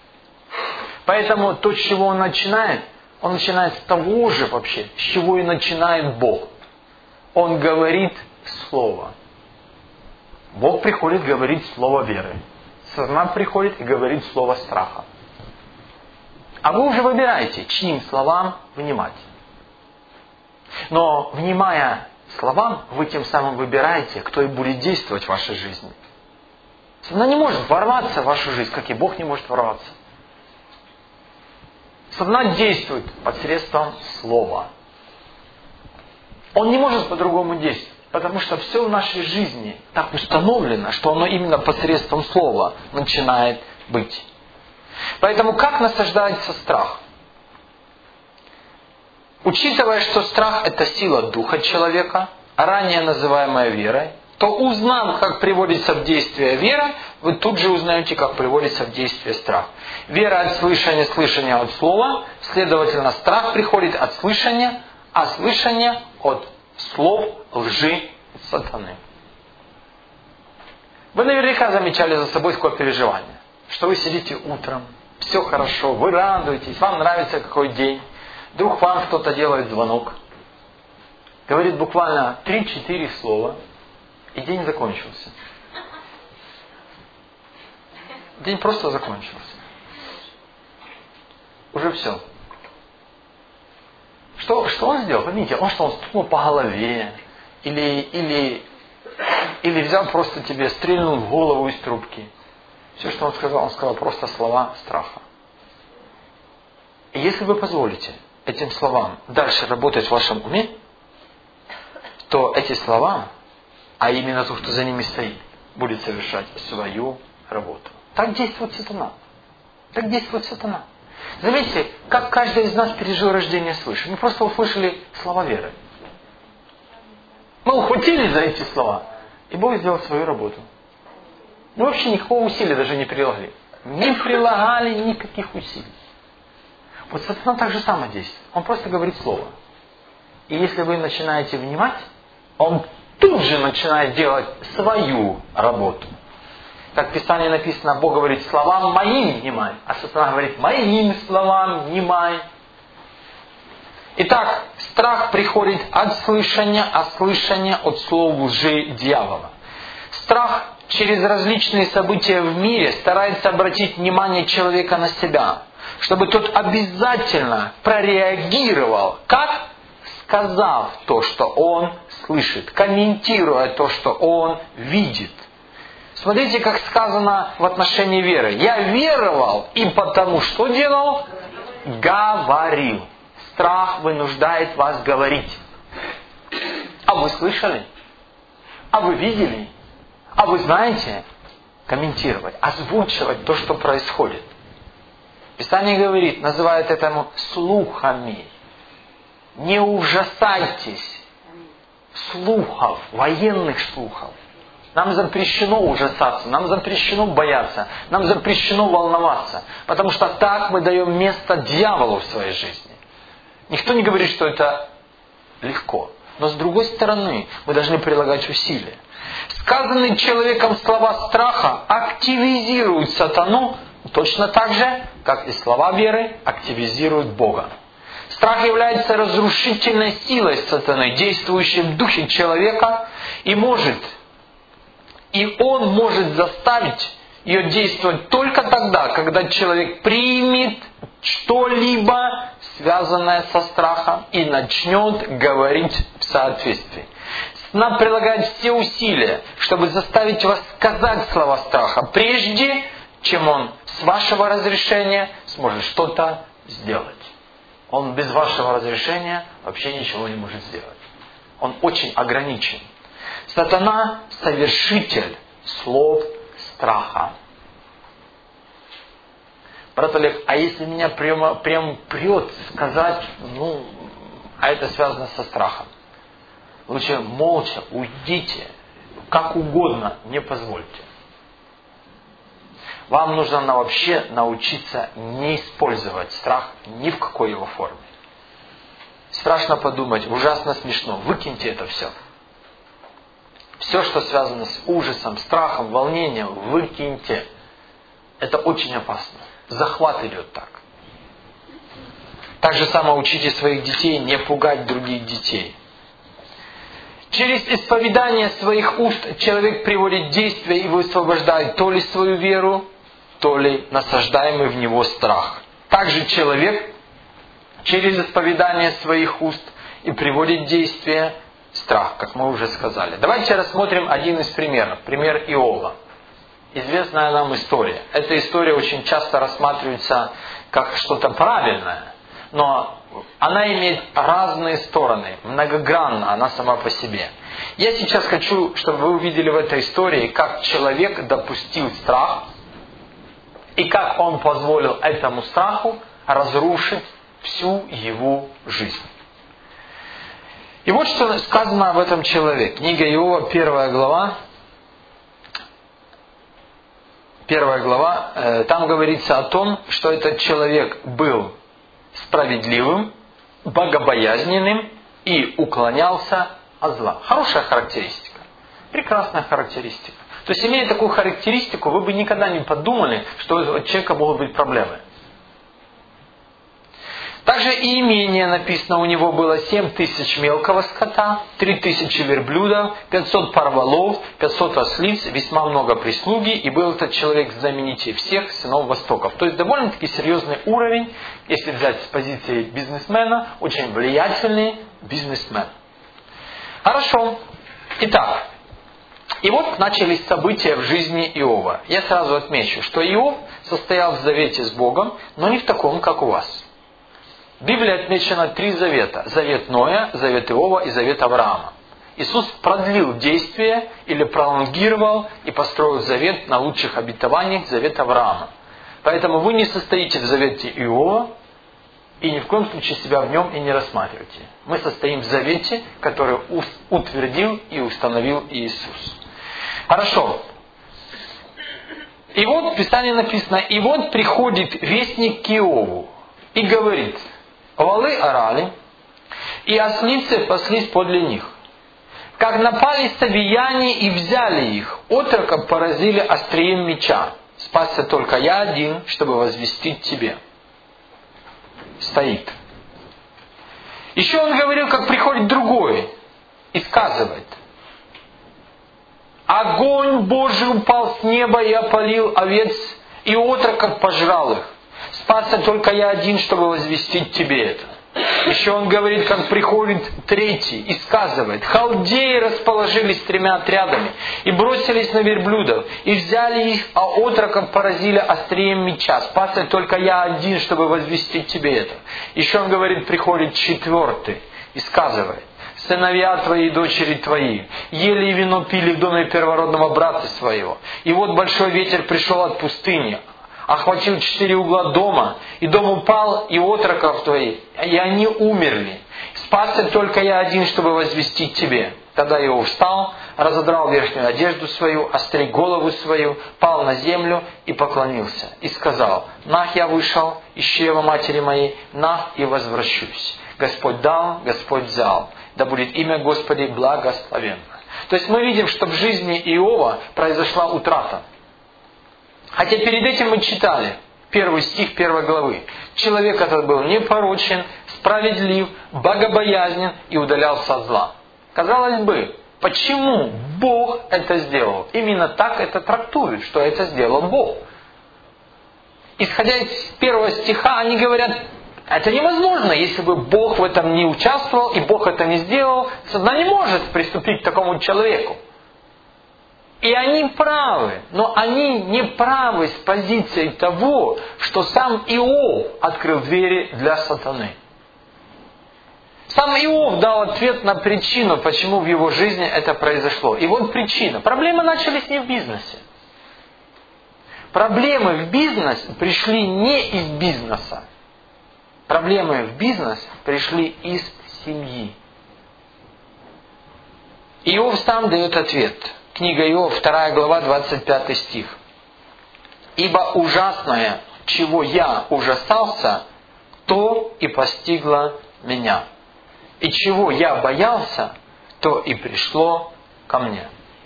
Поэтому то, с чего он начинает, он начинает с того же вообще, с чего и начинает Бог. Он говорит слово. Бог приходит говорить слово веры. Сатана приходит и говорит слово страха. А вы уже выбираете, чьим словам внимать. Но, внимая словам, вы тем самым выбираете, кто и будет действовать в вашей жизни. Сатана не может ворваться в вашу жизнь, как и Бог не может ворваться. Сатана действует посредством слова. Он не может по-другому действовать, потому что все в нашей жизни так установлено, что оно именно посредством слова начинает быть. Поэтому как насаждается страх? Учитывая, что страх – это сила духа человека, ранее называемая верой, то узнав, как приводится в действие вера, вы тут же узнаете, как приводится в действие страх. Вера от слышания, слышание от слова, следовательно, страх приходит от слышания, а слышание от слов лжи сатаны. Вы наверняка замечали за собой такое переживание, что вы сидите утром, все хорошо, вы радуетесь, вам нравится какой день, вдруг вам кто-то делает звонок, говорит буквально три-четыре слова, и день закончился. День просто закончился. Уже все. Что, что он сделал? Поймите, он что, он стукнул по голове, или, или, или взял просто тебе, стрельнул в голову из трубки. Все, что он сказал, он сказал просто слова страха. И если вы позволите этим словам дальше работать в вашем уме, то эти слова, а именно то, что за ними стоит, будет совершать свою работу. Так действует сатана. Так действует сатана. Заметьте, как каждый из нас пережил рождение свыше. Мы просто услышали слова веры. Мы ухватились за эти слова, и Бог сделал свою работу. Мы вообще никакого усилия даже не прилагали. Не прилагали никаких усилий. Вот сатана так же само действует. Он просто говорит слово. И если вы начинаете внимать, он тут же начинает делать свою работу. Как в Писании написано, Бог говорит, словам моим внимай, а сатана говорит, моим словам внимай. Итак, страх приходит от слышания, а слышание от слов лжи дьявола. Страх через различные события в мире старается обратить внимание человека на себя, чтобы тот обязательно прореагировал, как сказав то, что он слышит, комментируя то, что он видит. Смотрите, как сказано в отношении веры. Я веровал и потому что делал? Говорил. Страх вынуждает вас говорить. А вы слышали? А вы видели? А вы знаете? Комментировать, озвучивать то, что происходит. Писание говорит, называет этому слухами. Не ужасайтесь слухов, военных слухов. Нам запрещено ужасаться, нам запрещено бояться, нам запрещено волноваться. Потому что так мы даем место дьяволу в своей жизни. Никто не говорит, что это легко. Но с другой стороны, мы должны прилагать усилия. Сказанные человеком слова страха активизируют сатану точно так же, как и слова веры активизируют Бога. Страх является разрушительной силой сатаны, действующей в духе человека, и может, и он может заставить ее действовать только тогда, когда человек примет что-либо, связанное со страхом, и начнет говорить в соответствии. Нам прилагают все усилия, чтобы заставить вас сказать слова страха, прежде чем он с вашего разрешения сможет что-то сделать. Он без вашего разрешения вообще ничего не может сделать. Он очень ограничен. Сатана – совершитель слов страха. Брат Олег, а если меня прямо, прям прет сказать, ну, а это связано со страхом. Лучше молча уйдите, как угодно, не позвольте. Вам нужно вообще научиться не использовать страх ни в какой его форме. Страшно подумать, ужасно смешно. Выкиньте это все. Все, что связано с ужасом, страхом, волнением, выкиньте. Это очень опасно. Захват идет так. Так же само учите своих детей не пугать других детей. Через исповедание своих уст человек приводит в действие и высвобождает то ли свою веру, то ли насаждаемый в него страх. Также человек через исповедание своих уст и приводит в действие страх, как мы уже сказали. Давайте рассмотрим один из примеров. Пример Иова. Известная нам история. Эта история очень часто рассматривается как что-то правильное, но она имеет разные стороны, многогранна она сама по себе. Я сейчас хочу, чтобы вы увидели в этой истории, как человек допустил страх, и как он позволил этому страху разрушить всю его жизнь. И вот что сказано об этом человеке. Книга Иова, первая глава. Первая глава, э, там говорится о том, что этот человек был справедливым, богобоязненным и уклонялся от зла. Хорошая характеристика. Прекрасная характеристика. То есть, имея такую характеристику, вы бы никогда не подумали, что у человека могут быть проблемы. Также и имение написано, у него было семь тысяч мелкого скота, три тысячи верблюдов, пятьсот пар волов, пятьсот ослиц, весьма много прислуги, и был этот человек знаменитее всех сынов Востоков. То есть довольно-таки серьезный уровень, если взять с позиции бизнесмена, очень влиятельный бизнесмен. Хорошо. Итак, и вот начались события в жизни Иова. Я сразу отмечу, что Иов состоял в завете с Богом, но не в таком, как у вас. В Библии отмечено три завета. Завет Ноя, завет Иова и завет Авраама. Иисус продлил действие или пролонгировал и построил завет на лучших обетованиях, завет Авраама. Поэтому вы не состоите в завете Иова и ни в коем случае себя в нем и не рассматривайте. Мы состоим в завете, который утвердил и установил Иисус. Хорошо. И вот в Писании написано, и вот приходит вестник к Иову и говорит: волы орали, и ослицы паслись подле них. Как напали савияне и взяли их, отроков поразили острием меча. Спасся только я один, чтобы возвестить тебе. Стоит. Еще он говорил, как приходит другой и сказывает: огонь Божий упал с неба и опалил овец, и отроков пожрал их. Спасся только я один, чтобы возвестить тебе это. Еще он говорит, как приходит третий и сказывает: халдеи расположились тремя отрядами и бросились на верблюдов, и взяли их, а отроков поразили острием меча. Спасся только я один, чтобы возвестить тебе это. Еще он говорит, приходит четвертый и сказывает: сыновья твои и дочери твои ели и вино пили в доме первородного брата своего. И вот большой ветер пришел от пустыни, охватил четыре угла дома, и дом упал, и отроков твоих, и они умерли. Спасся только я один, чтобы возвестить тебе. Тогда Иов встал, разодрал верхнюю одежду свою, остриг голову свою, пал на землю и поклонился. И сказал: нах я вышел из чрева матери моей, нах и возвращусь. Господь дал, Господь взял. Да будет имя Господи благословенно. То есть мы видим, что в жизни Иова произошла утрата. Хотя перед этим мы читали первый стих первой главы. Человек этот был непорочен, справедлив, богобоязнен и удалялся от зла. Казалось бы, почему Бог это сделал? Именно так это трактует, что это сделал Бог. Исходя из первого стиха, они говорят: это невозможно, если бы Бог в этом не участвовал и Бог это не сделал, сатана не может приступить к такому человеку. И они правы, но они не правы с позиции того, что сам Иов открыл двери для сатаны. Сам Иов дал ответ на причину, почему в его жизни это произошло. И вот причина. Проблемы начались не в бизнесе. Проблемы в бизнесе пришли не из бизнеса. Проблемы в бизнес пришли из семьи. Иов сам дает ответ. Книга Иов, вторая глава, двадцать пятый стих. «Ибо ужасное, чего я ужасался, то и постигло меня. И чего я боялся, то и пришло ко мне».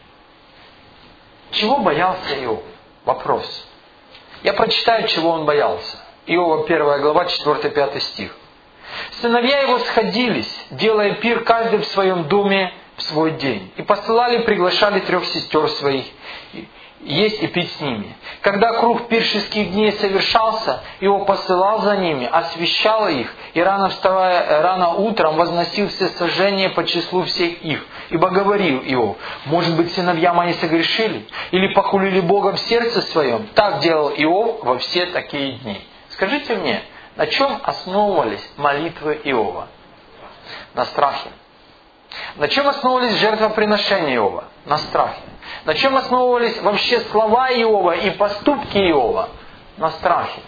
Чего боялся Иов? Вопрос. Я прочитаю, чего он боялся. Иова, первая глава, четвёртый-пятый стих. «Сыновья его сходились, делая пир каждый в своем доме в свой день, и посылали, приглашали трех сестер своих есть и пить с ними. Когда круг пиршеских дней совершался, Иов посылал за ними, освещал их, и рано вставая, рано утром возносил все сожжения по числу всех их. Ибо говорил Иов: может быть, сыновья мои согрешили, или похулили Бога в сердце своем? Так делал Иов во все такие дни». Скажите мне, на чем основывались молитвы Иова? На страхе. На чем основывались жертвоприношения Иова? На страхе. На чем основывались вообще слова Иова и поступки Иова? На страхе.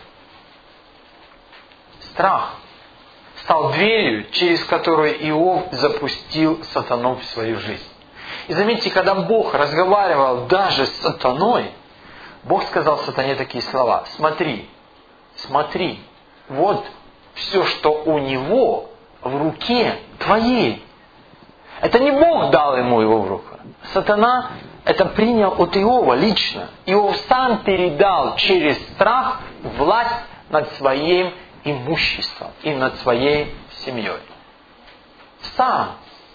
Страх стал дверью, через которую Иов запустил сатану в свою жизнь. И заметьте, когда Бог разговаривал даже с сатаной, Бог сказал сатане такие слова: смотри, смотри, вот все, что у него в руке твоей. Это не Бог дал ему его в руку. Сатана это принял от Иова лично. Иов сам передал через страх власть над своим имуществом и над своей семьей. Сам.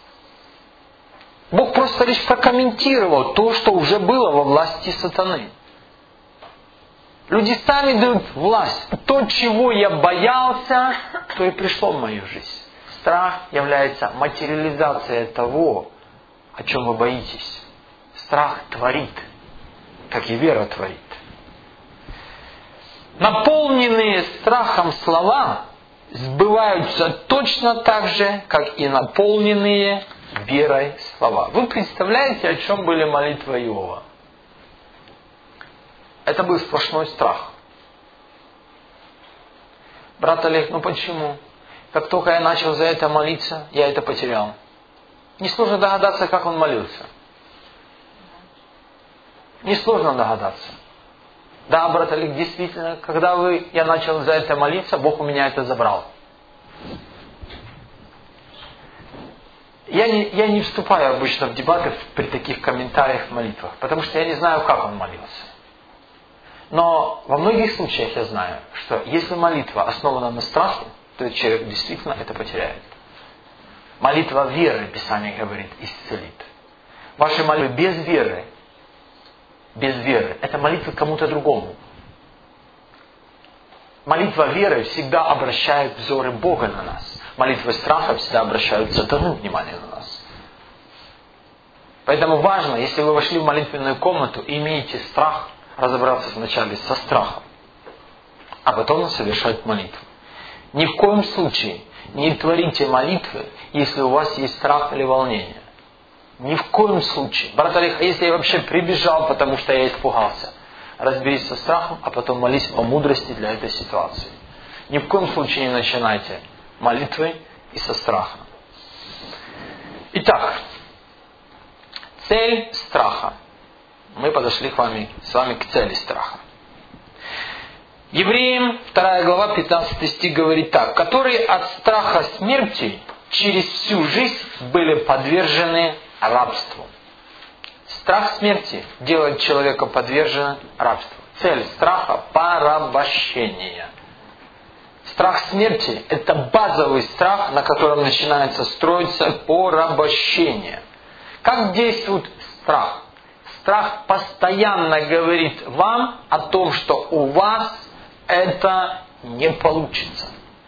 Бог просто лишь прокомментировал то, что уже было во власти сатаны. Люди сами дают власть. То, чего я боялся, то и пришло в мою жизнь. Страх является материализацией того, о чем вы боитесь. Страх творит, как и вера творит. Наполненные страхом слова сбываются точно так же, как и наполненные верой слова. Вы представляете, о чем были молитвы Иова? Это был сплошной страх. Брат Олег, ну почему? Как только я начал за это молиться, я это потерял. Несложно догадаться, как он молился. Несложно догадаться. Да, брат Олег, действительно, когда вы, я начал за это молиться, Бог у меня это забрал. Я не, я не вступаю обычно в дебаты при таких комментариях в молитвах, потому что я не знаю, как он молился. Но во многих случаях я знаю, что если молитва основана на страхе, то человек действительно это потеряет. Молитва веры, Писание говорит, исцелит. Ваши молитвы без веры, без веры, это молитва кому-то другому. Молитва веры всегда обращает взоры Бога на нас. Молитвы страха всегда обращают сатану внимание на нас. Поэтому важно, если вы вошли в молитвенную комнату и имеете страх, разобраться вначале со страхом, а потом совершать молитву. Ни в коем случае не творите молитвы, если у вас есть страх или волнение. Ни в коем случае. Брат Олег, а если я вообще прибежал, потому что я испугался? Разберись со страхом, а потом молись о мудрости для этой ситуации. Ни в коем случае не начинайте молитвы и со страха. Итак, цель страха. Мы подошли к вами, с вами к цели страха. Евреям вторая глава, пятнадцатый стих говорит так. Которые от страха смерти через всю жизнь были подвержены рабству. Страх смерти делает человека подверженным рабству. Цель страха – порабощение. Страх смерти – это базовый страх, на котором начинается строиться порабощение. Как действует страх? Страх постоянно говорит вам о том, что у вас это не получится.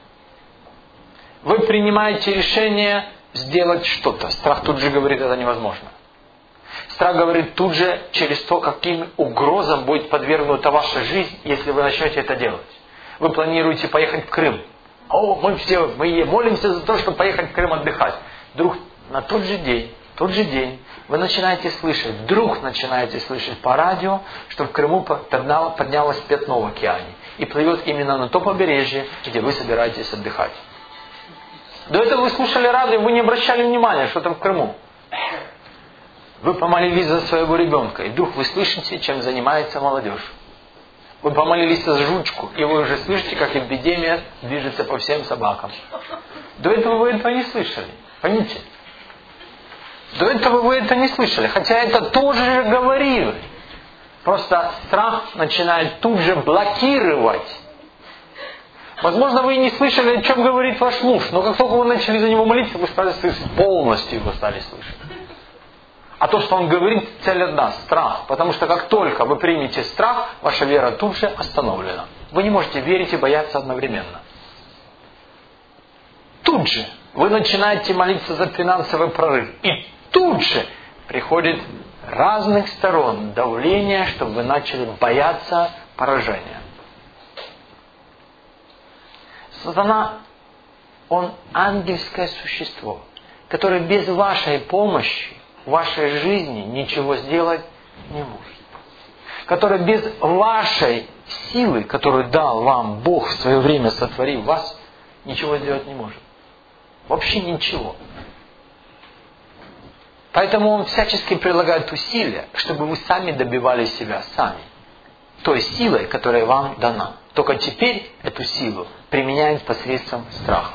Вы принимаете решение сделать что-то. Страх тут же говорит, это невозможно. Страх говорит тут же через то, каким угрозам будет подвергнута ваша жизнь, если вы начнете это делать. Вы планируете поехать в Крым. О, мы все, мы молимся за то, чтобы поехать в Крым отдыхать. Вдруг на тот же день, тот же день вы начинаете слышать, вдруг начинаете слышать по радио, что в Крыму поднялось пятно в океане и плывет именно на то побережье, где вы собираетесь отдыхать. До этого вы слушали радио, вы не обращали внимания, что там в Крыму. Вы помолились за своего ребенка, и вдруг вы слышите, чем занимается молодежь. Вы помолились за жучку, и вы уже слышите, как эпидемия движется по всем собакам. До этого вы этого не слышали. Поймите? До этого вы это не слышали, хотя это тоже говорили. Просто страх начинает тут же блокировать. Возможно, вы и не слышали, о чем говорит ваш муж, но как только вы начали за него молиться, вы стали слышать, полностью его стали слышать. А то, что он говорит, цель одна – страх. Потому что как только вы примете страх, ваша вера тут же остановлена. Вы не можете верить и бояться одновременно. Тут же вы начинаете молиться за финансовый прорыв. И тут же приходит разных сторон давление, чтобы вы начали бояться поражения. Сатана, он ангельское существо, которое без вашей помощи в вашей жизни ничего сделать не может. Которое без вашей силы, которую дал вам Бог в свое время, сотворив вас, ничего сделать не может. Вообще ничего. Поэтому он всячески прилагает усилия, чтобы вы сами добивали себя сами. Той силой, которая вам дана. Только теперь эту силу применяют посредством страха.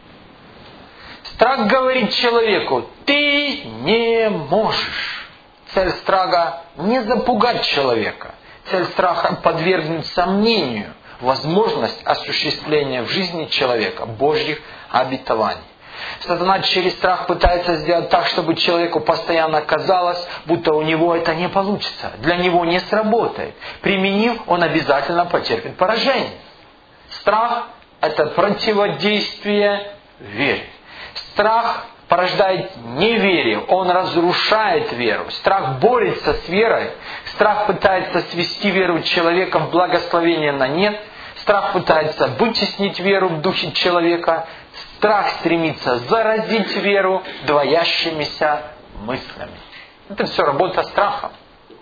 Страх говорит человеку, ты не можешь. Цель страха не запугать человека. Цель страха подвергнуть сомнению возможность осуществления в жизни человека Божьих обетований. Сатана через страх пытается сделать так, чтобы человеку постоянно казалось, будто у него это не получится, для него не сработает. Применив, он обязательно потерпит поражение. Страх – это противодействие вере. Страх порождает неверие, он разрушает веру. Страх борется с верой. Страх пытается свести веру человека в благословение на нет. Страх пытается вытеснить веру в духе человека. Страх стремится заразить веру двоящимися мыслями. Это все работа страха.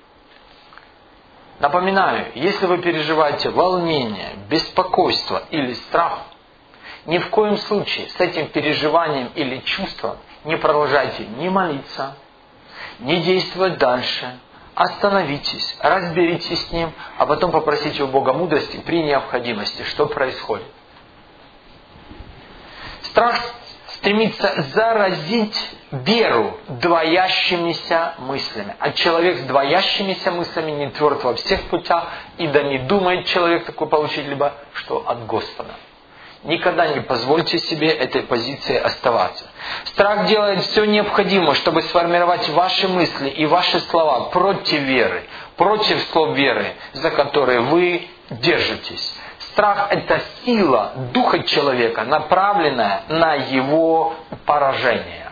Напоминаю, если вы переживаете волнение, беспокойство или страх, ни в коем случае с этим переживанием или чувством не продолжайте ни молиться, ни действовать дальше. Остановитесь, разберитесь с ним, а потом попросите у Бога мудрости при необходимости, что происходит. Страх стремится заразить веру двоящимися мыслями. А человек с двоящимися мыслями не тверд во всех путях, и да не думает человек такой получить, либо что от Господа. Никогда не позвольте себе этой позиции оставаться. Страх делает все необходимое, чтобы сформировать ваши мысли и ваши слова против веры, против слов веры, за которые вы держитесь. Страх – это сила духа человека, направленная на его поражение.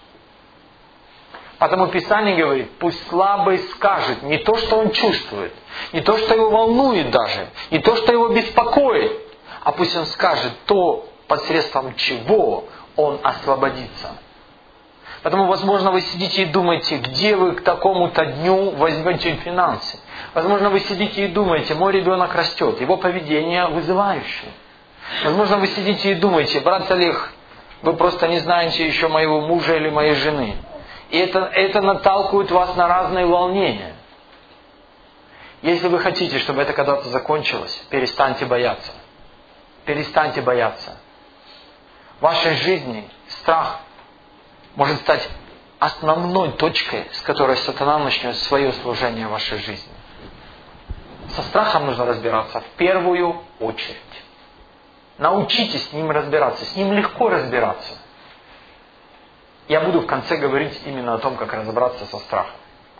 Потому Писание говорит, пусть слабый скажет не то, что он чувствует, не то, что его волнует даже, не то, что его беспокоит, а пусть он скажет то, посредством чего он освободится. Потому, возможно, вы сидите и думаете, где вы к такому-то дню возьмете финансы. Возможно, вы сидите и думаете, мой ребенок растет, его поведение вызывающее. Возможно, вы сидите и думаете, брат Олег, вы просто не знаете еще моего мужа или моей жены. И это, это наталкивает вас на разные волнения. Если вы хотите, чтобы это когда-то закончилось, перестаньте бояться. Перестаньте бояться. В вашей жизни страх может стать основной точкой, с которой сатана начнет свое служение в вашей жизни. Со страхом нужно разбираться в первую очередь. Научитесь с ним разбираться. С ним легко разбираться. Я буду в конце говорить именно о том, как разобраться со страхом.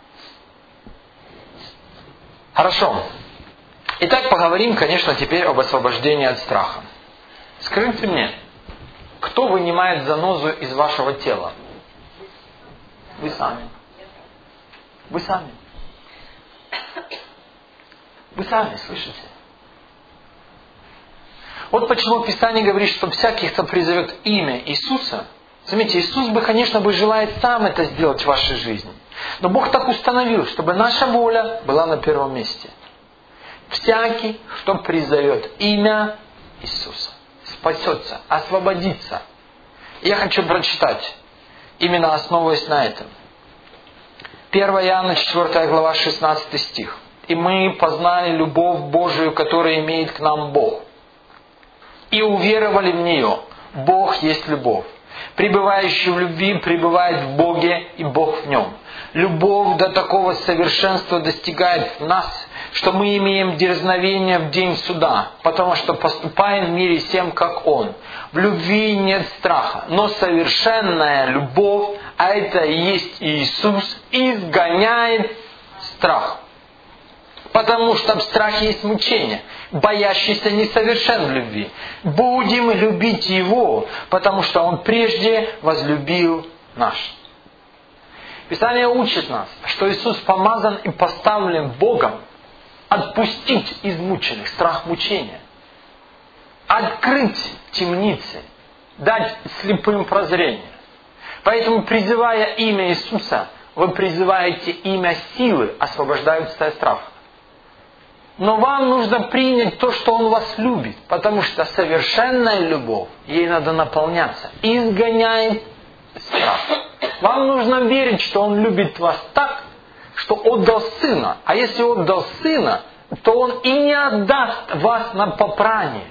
Хорошо. Итак, поговорим, конечно, теперь об освобождении от страха. Скажите мне, кто вынимает занозу из вашего тела? Вы сами. Вы сами. Вы сами, слышите? Вот почему Писание говорит, что всякий, кто призовет имя Иисуса, заметьте, Иисус бы, конечно, бы желает сам это сделать в вашей жизни. Но Бог так установил, чтобы наша воля была на первом месте. Всякий, кто призовет имя Иисуса, спасется, освободится. И я хочу прочитать, именно основываясь на этом. первое Иоанна, четвёртая глава, шестнадцатый стих. «И мы познали любовь Божию, которую имеет к нам Бог, и уверовали в нее. Бог есть любовь. Пребывающий в любви пребывает в Боге, и Бог в нем. Любовь до такого совершенства достигает в нас, что мы имеем дерзновение в день суда, потому что поступаем в мире всем, как Он. В любви нет страха, но совершенная любовь, а это и есть Иисус, изгоняет страх. Потому что в страхе есть мучение. Боящийся несовершен в любви. Будем любить Его, потому что Он прежде возлюбил нас». Писание учит нас, что Иисус помазан и поставлен Богом отпустить измученных, страх мучения, открыть темницы, дать слепым прозрение. Поэтому, призывая имя Иисуса, вы призываете имя силы, освобождающей от страха. Но вам нужно принять то, что Он вас любит, потому что совершенная любовь, ей надо наполняться, изгоняет страх. Вам нужно верить, что Он любит вас так, что отдал Сына. А если отдал Сына, то Он и не отдаст вас на попрание.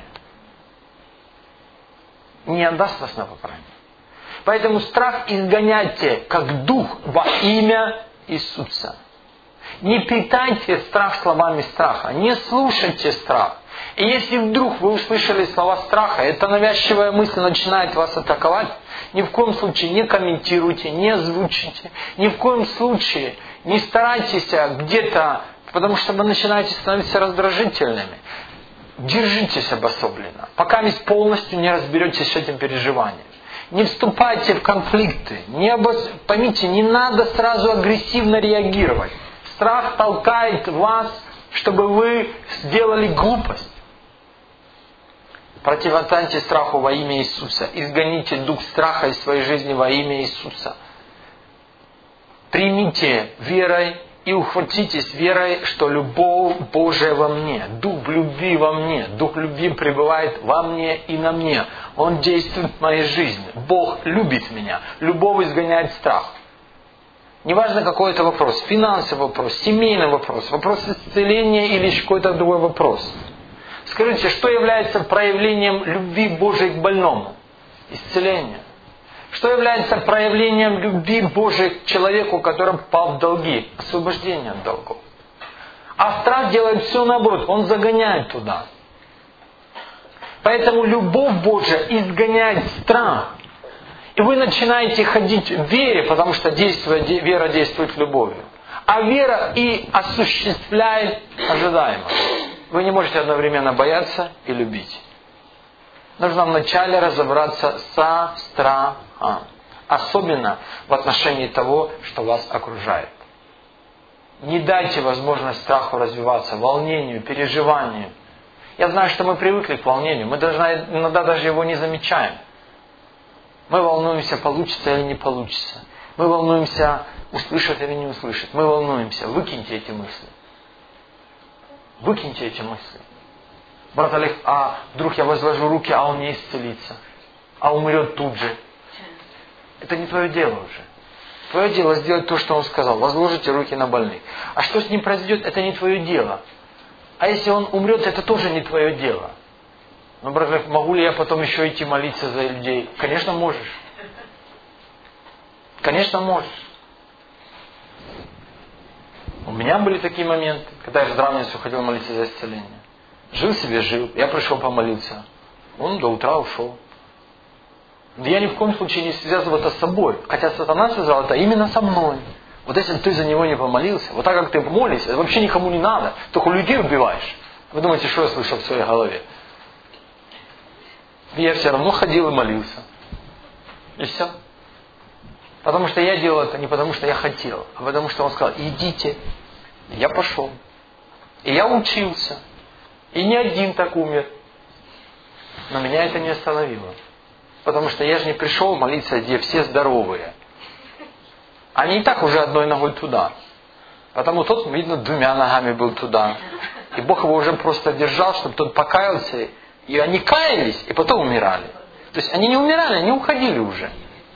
Не отдаст вас на попрание. Поэтому страх изгоняйте как дух во имя Иисуса. Не питайте страх словами страха. Не слушайте страх. И если вдруг вы услышали слова страха, эта навязчивая мысль начинает вас атаковать, ни в коем случае не комментируйте, не озвучите, ни в коем случае не старайтесь где-то, потому что вы начинаете становиться раздражительными. Держитесь обособленно, пока вы полностью не разберетесь с этим переживанием. Не вступайте в конфликты. Не обос... Поймите, не надо сразу агрессивно реагировать. Страх толкает вас, чтобы вы сделали глупость. Противостаньте страху во имя Иисуса. Изгоните дух страха из своей жизни во имя Иисуса. Примите верой и ухватитесь верой, что любовь Божия во мне, дух любви во мне, дух любви пребывает во мне и на мне. Он действует в моей жизни. Бог любит меня. Любовь изгоняет страх. Неважно, какой это вопрос. Финансовый вопрос, семейный вопрос, вопрос исцеления или какой-то другой вопрос. Скажите, что является проявлением любви Божией к больному? Исцеление. Что является проявлением любви Божией к человеку, который попал в долги? Освобождение от долгов. А страх делает все наоборот. Он загоняет туда. Поэтому любовь Божия изгоняет страх. И вы начинаете ходить в вере, потому что действует, вера действует любовью. А вера и осуществляет ожидаемое. Вы не можете одновременно бояться и любить. Нужно вначале разобраться со страхом. Особенно в отношении того, что вас окружает. Не дайте возможность страху развиваться, волнению, переживанию. Я знаю, что мы привыкли к волнению. Мы даже, иногда даже его не замечаем. Мы волнуемся, получится или не получится. Мы волнуемся, услышат или не услышат. Мы волнуемся. Выкиньте эти мысли. Выкиньте эти мысли. Брат Олег, а вдруг я возложу руки, а он не исцелится. А умрет тут же. Это не твое дело уже. Твое дело сделать то, что он сказал. Возложите руки на больных. А что с ним произойдет, это не твое дело. А если он умрет, это тоже не твое дело. Но, брат Олег, могу ли я потом еще идти молиться за людей? Конечно, можешь. Конечно, можешь. У меня были такие моменты, когда я в здравницу ходил молиться за исцеление. Жил себе, жил. Я пришел помолиться. Он до утра ушел. Я ни в коем случае не связывал это с собой. Хотя сатана связал это именно со мной. Вот если ты за него не помолился, вот так как ты молишься, это вообще никому не надо. Только людей убиваешь. Вы думаете, что я слышал в своей голове? И я все равно ходил и молился. И все. Потому что я делал это не потому, что я хотел, а потому что он сказал, идите. И я пошел. И я учился. И не один так умер. Но меня это не остановило. Потому что я же не пришел молиться, где все здоровые. Они и так уже одной ногой туда. Потому тот, видно, двумя ногами был туда. И Бог его уже просто держал, чтобы тот покаялся. И они каялись, и потом умирали. То есть они не умирали, они уходили уже.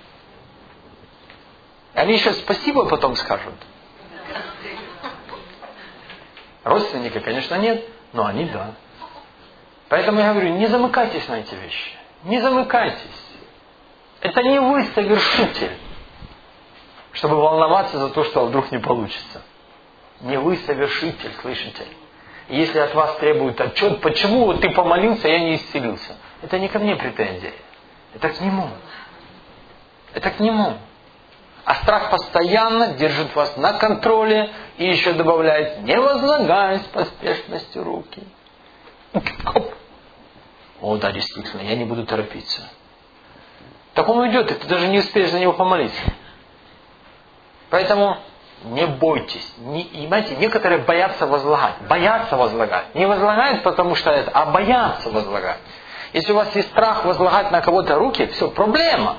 Они еще спасибо потом скажут. Родственника, конечно, нет, но они да. Поэтому я говорю, не замыкайтесь на эти вещи. Не замыкайтесь. Это не вы совершитель, чтобы волноваться за то, что вдруг не получится. Не вы совершитель, слышите? И если от вас требуют отчет, почему вот ты помолился, я не исцелился. Это не ко мне претензия. Это к нему. Это к нему. А страх постоянно держит вас на контроле и еще добавляет, не возлагай с поспешностью руки. О, да, действительно, я не буду торопиться. Так он уйдет, и ты даже не успеешь за него помолиться. Поэтому не бойтесь. Не, понимаете, некоторые боятся возлагать. Боятся возлагать. Не возлагают, потому что это, а боятся возлагать. Если у вас есть страх возлагать на кого-то руки, все, проблема.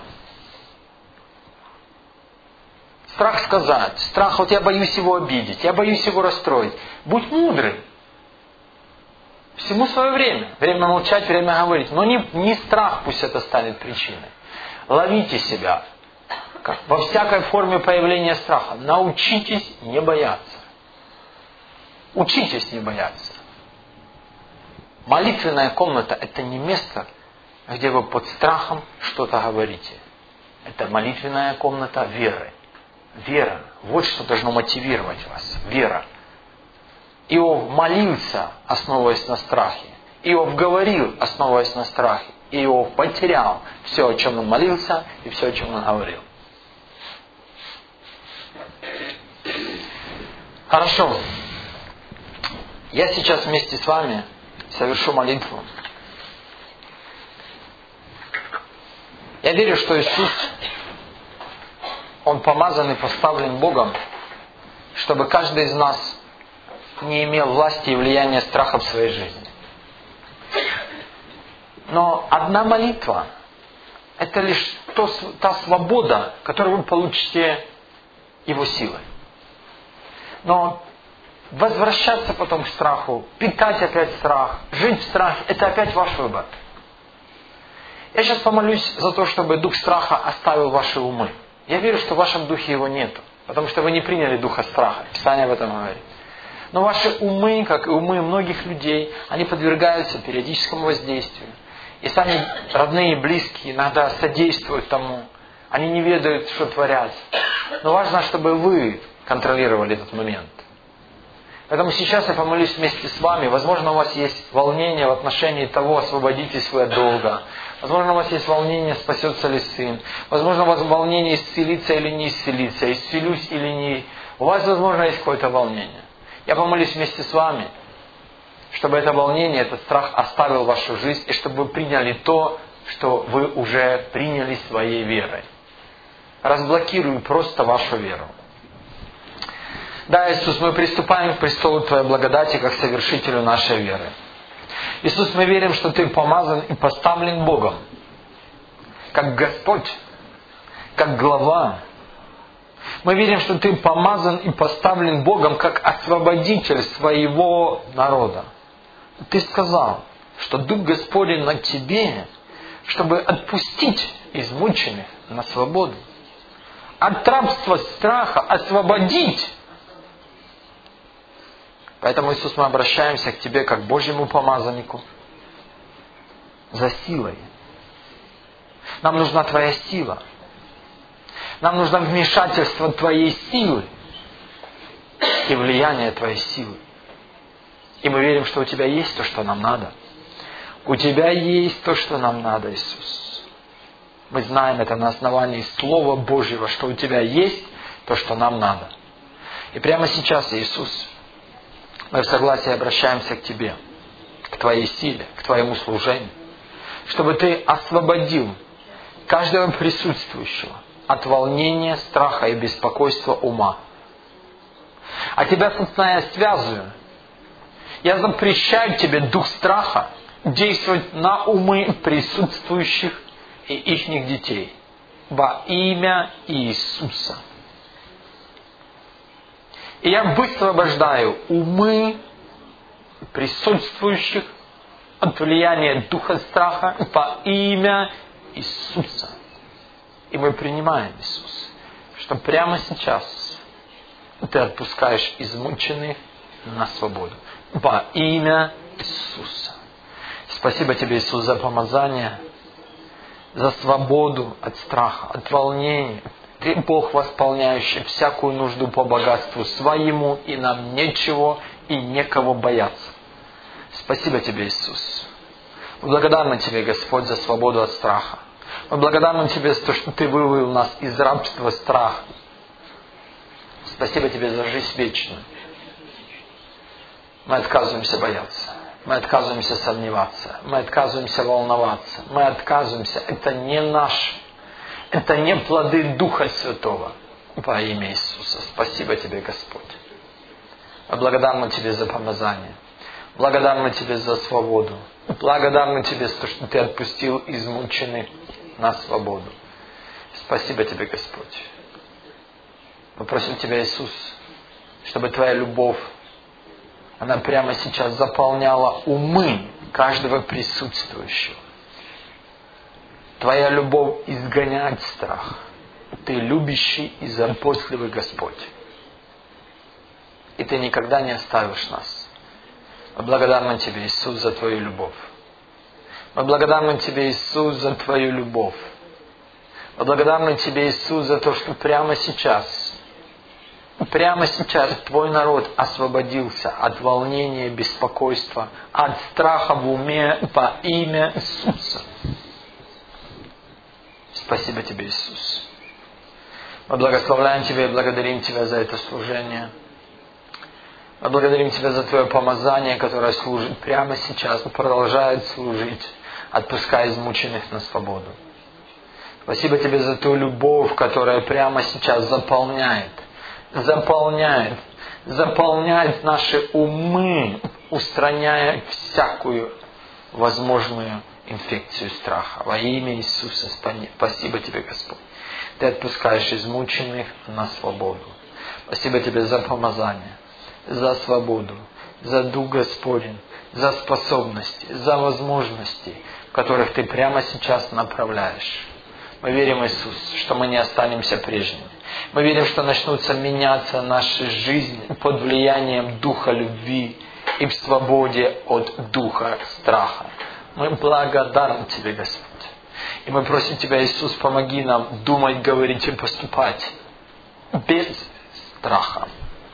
Страх сказать, страх, вот я боюсь его обидеть, я боюсь его расстроить. Будь мудрый. Всему свое время. Время молчать, время говорить. Но не, не страх пусть это станет причиной. Ловите себя. Как во всякой форме появления страха. Научитесь не бояться. Учитесь не бояться. Молитвенная комната – это не место, где вы под страхом что-то говорите. Это молитвенная комната веры. Вера. Вот что должно мотивировать вас. Вера. Иов молился, основываясь на страхе. Иов говорил, основываясь на страхе. Иов потерял все, о чем он молился, и все, о чем он говорил. Хорошо. Я сейчас вместе с вами совершу молитву. Я верю, что Иисус, Он помазан и поставлен Богом, чтобы каждый из нас не имел власти и влияния страха в своей жизни. Но одна молитва – это лишь то, та свобода, которую вы получите Его силой. Но возвращаться потом к страху, питать опять страх, жить в страхе – это опять ваш выбор. Я сейчас помолюсь за то, чтобы дух страха оставил ваши умы. Я верю, что в вашем духе его нету, потому что вы не приняли духа страха. Писание об этом говорит. Но ваши умы, как и умы многих людей, они подвергаются периодическому воздействию. И сами родные и близкие иногда содействуют тому. Они не ведают, что творят. Но важно, чтобы вы контролировали этот момент. Поэтому сейчас я помолюсь вместе с вами. Возможно, у вас есть волнение в отношении того, освободитесь вы от долга. Возможно, у вас есть волнение, спасется ли сын. Возможно, у вас волнение, исцелиться или не исцелиться, исцелюсь или не. У вас, возможно, есть какое-то волнение. Я помолюсь вместе с вами, чтобы это волнение, этот страх оставил вашу жизнь, и чтобы вы приняли то, что вы уже приняли своей верой. Разблокирую просто вашу веру. Да, Иисус, мы приступаем к престолу Твоей благодати, как совершителю нашей веры. Иисус, мы верим, что Ты помазан и поставлен Богом, как Господь, как глава. Мы верим, что Ты помазан и поставлен Богом, как освободитель своего народа. Ты сказал, что Дух Господень на Тебе, чтобы отпустить измученных на свободу, от рабства страха освободить. Поэтому, Иисус, мы обращаемся к Тебе, как Божьему помазаннику, за силой. Нам нужна Твоя сила. Нам нужно вмешательство Твоей силы и влияние Твоей силы. И мы верим, что у Тебя есть то, что нам надо. У Тебя есть то, что нам надо, Иисус. Мы знаем это на основании Слова Божьего, что у Тебя есть то, что нам надо. И прямо сейчас, Иисус, мы в согласии обращаемся к Тебе, к Твоей силе, к Твоему служению, чтобы Ты освободил каждого присутствующего от волнения, страха и беспокойства ума. А Тебя, собственно, я связываю. Я запрещаю Тебе дух страха действовать на умы присутствующих и ихних детей во имя Иисуса. И я высвобождаю умы присутствующих от влияния духа страха во имя Иисуса. И мы принимаем, Иисус, что прямо сейчас Ты отпускаешь измученных на свободу во имя Иисуса. Спасибо Тебе, Иисус, за помазание, за свободу от страха, от волнения. Ты Бог, восполняющий всякую нужду по богатству своему, и нам нечего и некого бояться. Спасибо Тебе, Иисус. Мы благодарны Тебе, Господь, за свободу от страха. Мы благодарны Тебе за то, что Ты вывел нас из рабства страха. Спасибо Тебе за жизнь вечную. Мы отказываемся бояться. Мы отказываемся сомневаться. Мы отказываемся волноваться. Мы отказываемся. Это не наше. Это не плоды Духа Святого. Во имя Иисуса. Спасибо Тебе, Господь. Мы благодарны Тебе за помазание. Благодарны Тебе за свободу. Благодарны Тебе за то, что Ты отпустил измученных на свободу. Спасибо Тебе, Господь. Мы просим Тебя, Иисус, чтобы Твоя любовь, она прямо сейчас заполняла умы каждого присутствующего. Твоя любовь изгоняет страх. Ты любящий и заботливый Господь. И Ты никогда не оставишь нас. Мы благодарны Тебе, Иисус, за Твою любовь. Мы благодарны Тебе, Иисус, за Твою любовь. Мы благодарны Тебе, Иисус, за то, что прямо сейчас прямо сейчас Твой народ освободился от волнения, беспокойства, от страха в уме во имя Иисуса. Спасибо Тебе, Иисус. Мы благословляем Тебя и благодарим Тебя за это служение. Мы благодарим Тебя за Твое помазание, которое служит прямо сейчас, продолжает служить, отпуская измученных на свободу. Спасибо Тебе за Ту любовь, которая прямо сейчас заполняет, заполняет, заполняет наши умы, устраняя всякую возможную инфекцию страха. Во имя Иисуса спасибо Тебе, Господь. Ты отпускаешь измученных на свободу. Спасибо Тебе за помазание, за свободу, за Дух Господень, за способности, за возможности, которых Ты прямо сейчас направляешь. Мы верим, Иисус, что мы не останемся прежними. Мы верим, что начнутся меняться наши жизни под влиянием Духа любви и в свободе от Духа страха. Мы благодарны Тебе, Господь. И мы просим Тебя, Иисус, помоги нам думать, говорить и поступать без страха.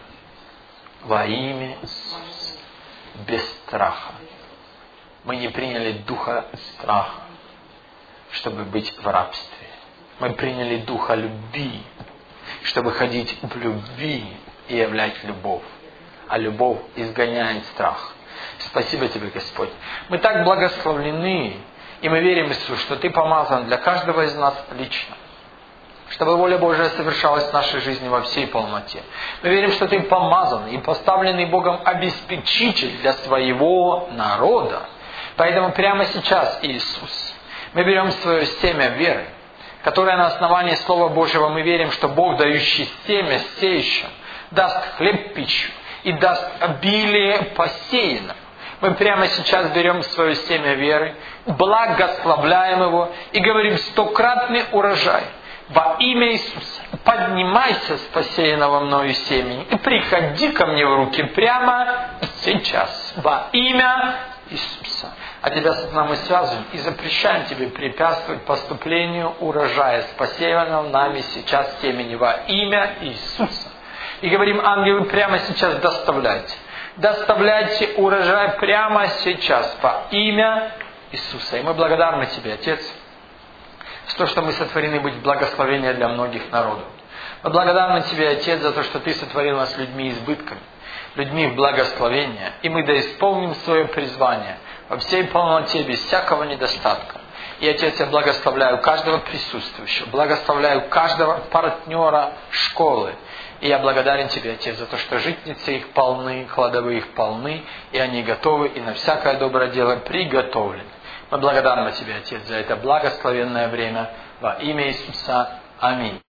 Во имя Иисуса. Без страха. Мы не приняли духа страха, чтобы быть в рабстве. Мы приняли духа любви, чтобы ходить в любви и являть любовь. А любовь изгоняет страх. Спасибо Тебе, Господь. Мы так благословлены, и мы верим, Иисус, что Ты помазан для каждого из нас лично, чтобы воля Божия совершалась в нашей жизни во всей полноте. Мы верим, что Ты помазан и поставленный Богом обеспечитель для своего народа. Поэтому прямо сейчас, Иисус, мы берем свое семя веры, которое на основании Слова Божьего мы верим, что Бог, дающий семя сеющим, даст хлеб пищу и даст обилие посеянным. Мы прямо сейчас берем свое семя веры, благословляем его и говорим: стократный урожай во имя Иисуса. Поднимайся с посеянного мною семени и приходи ко мне в руки прямо сейчас во имя Иисуса. А Тебя, сатана, мы связываем и запрещаем Тебе препятствовать поступлению урожая, с посеянного нами сейчас семени во имя Иисуса. И говорим: ангелы, прямо сейчас доставляйте. Доставляйте урожай прямо сейчас во имя Иисуса. И мы благодарны Тебе, Отец, за то, что мы сотворены быть благословением для многих народов. Мы благодарны Тебе, Отец, за то, что Ты сотворил нас людьми избытками, людьми в благословение. И мы да исполним свое призвание во всей полноте, без всякого недостатка. И, Отец, я благословляю каждого присутствующего, благословляю каждого партнера школы. И я благодарен Тебе, Отец, за то, что житницы их полны, кладовые их полны, и они готовы, и на всякое доброе дело приготовлены. Мы благодарны Тебе, Отец, за это благословенное время во имя Иисуса. Аминь.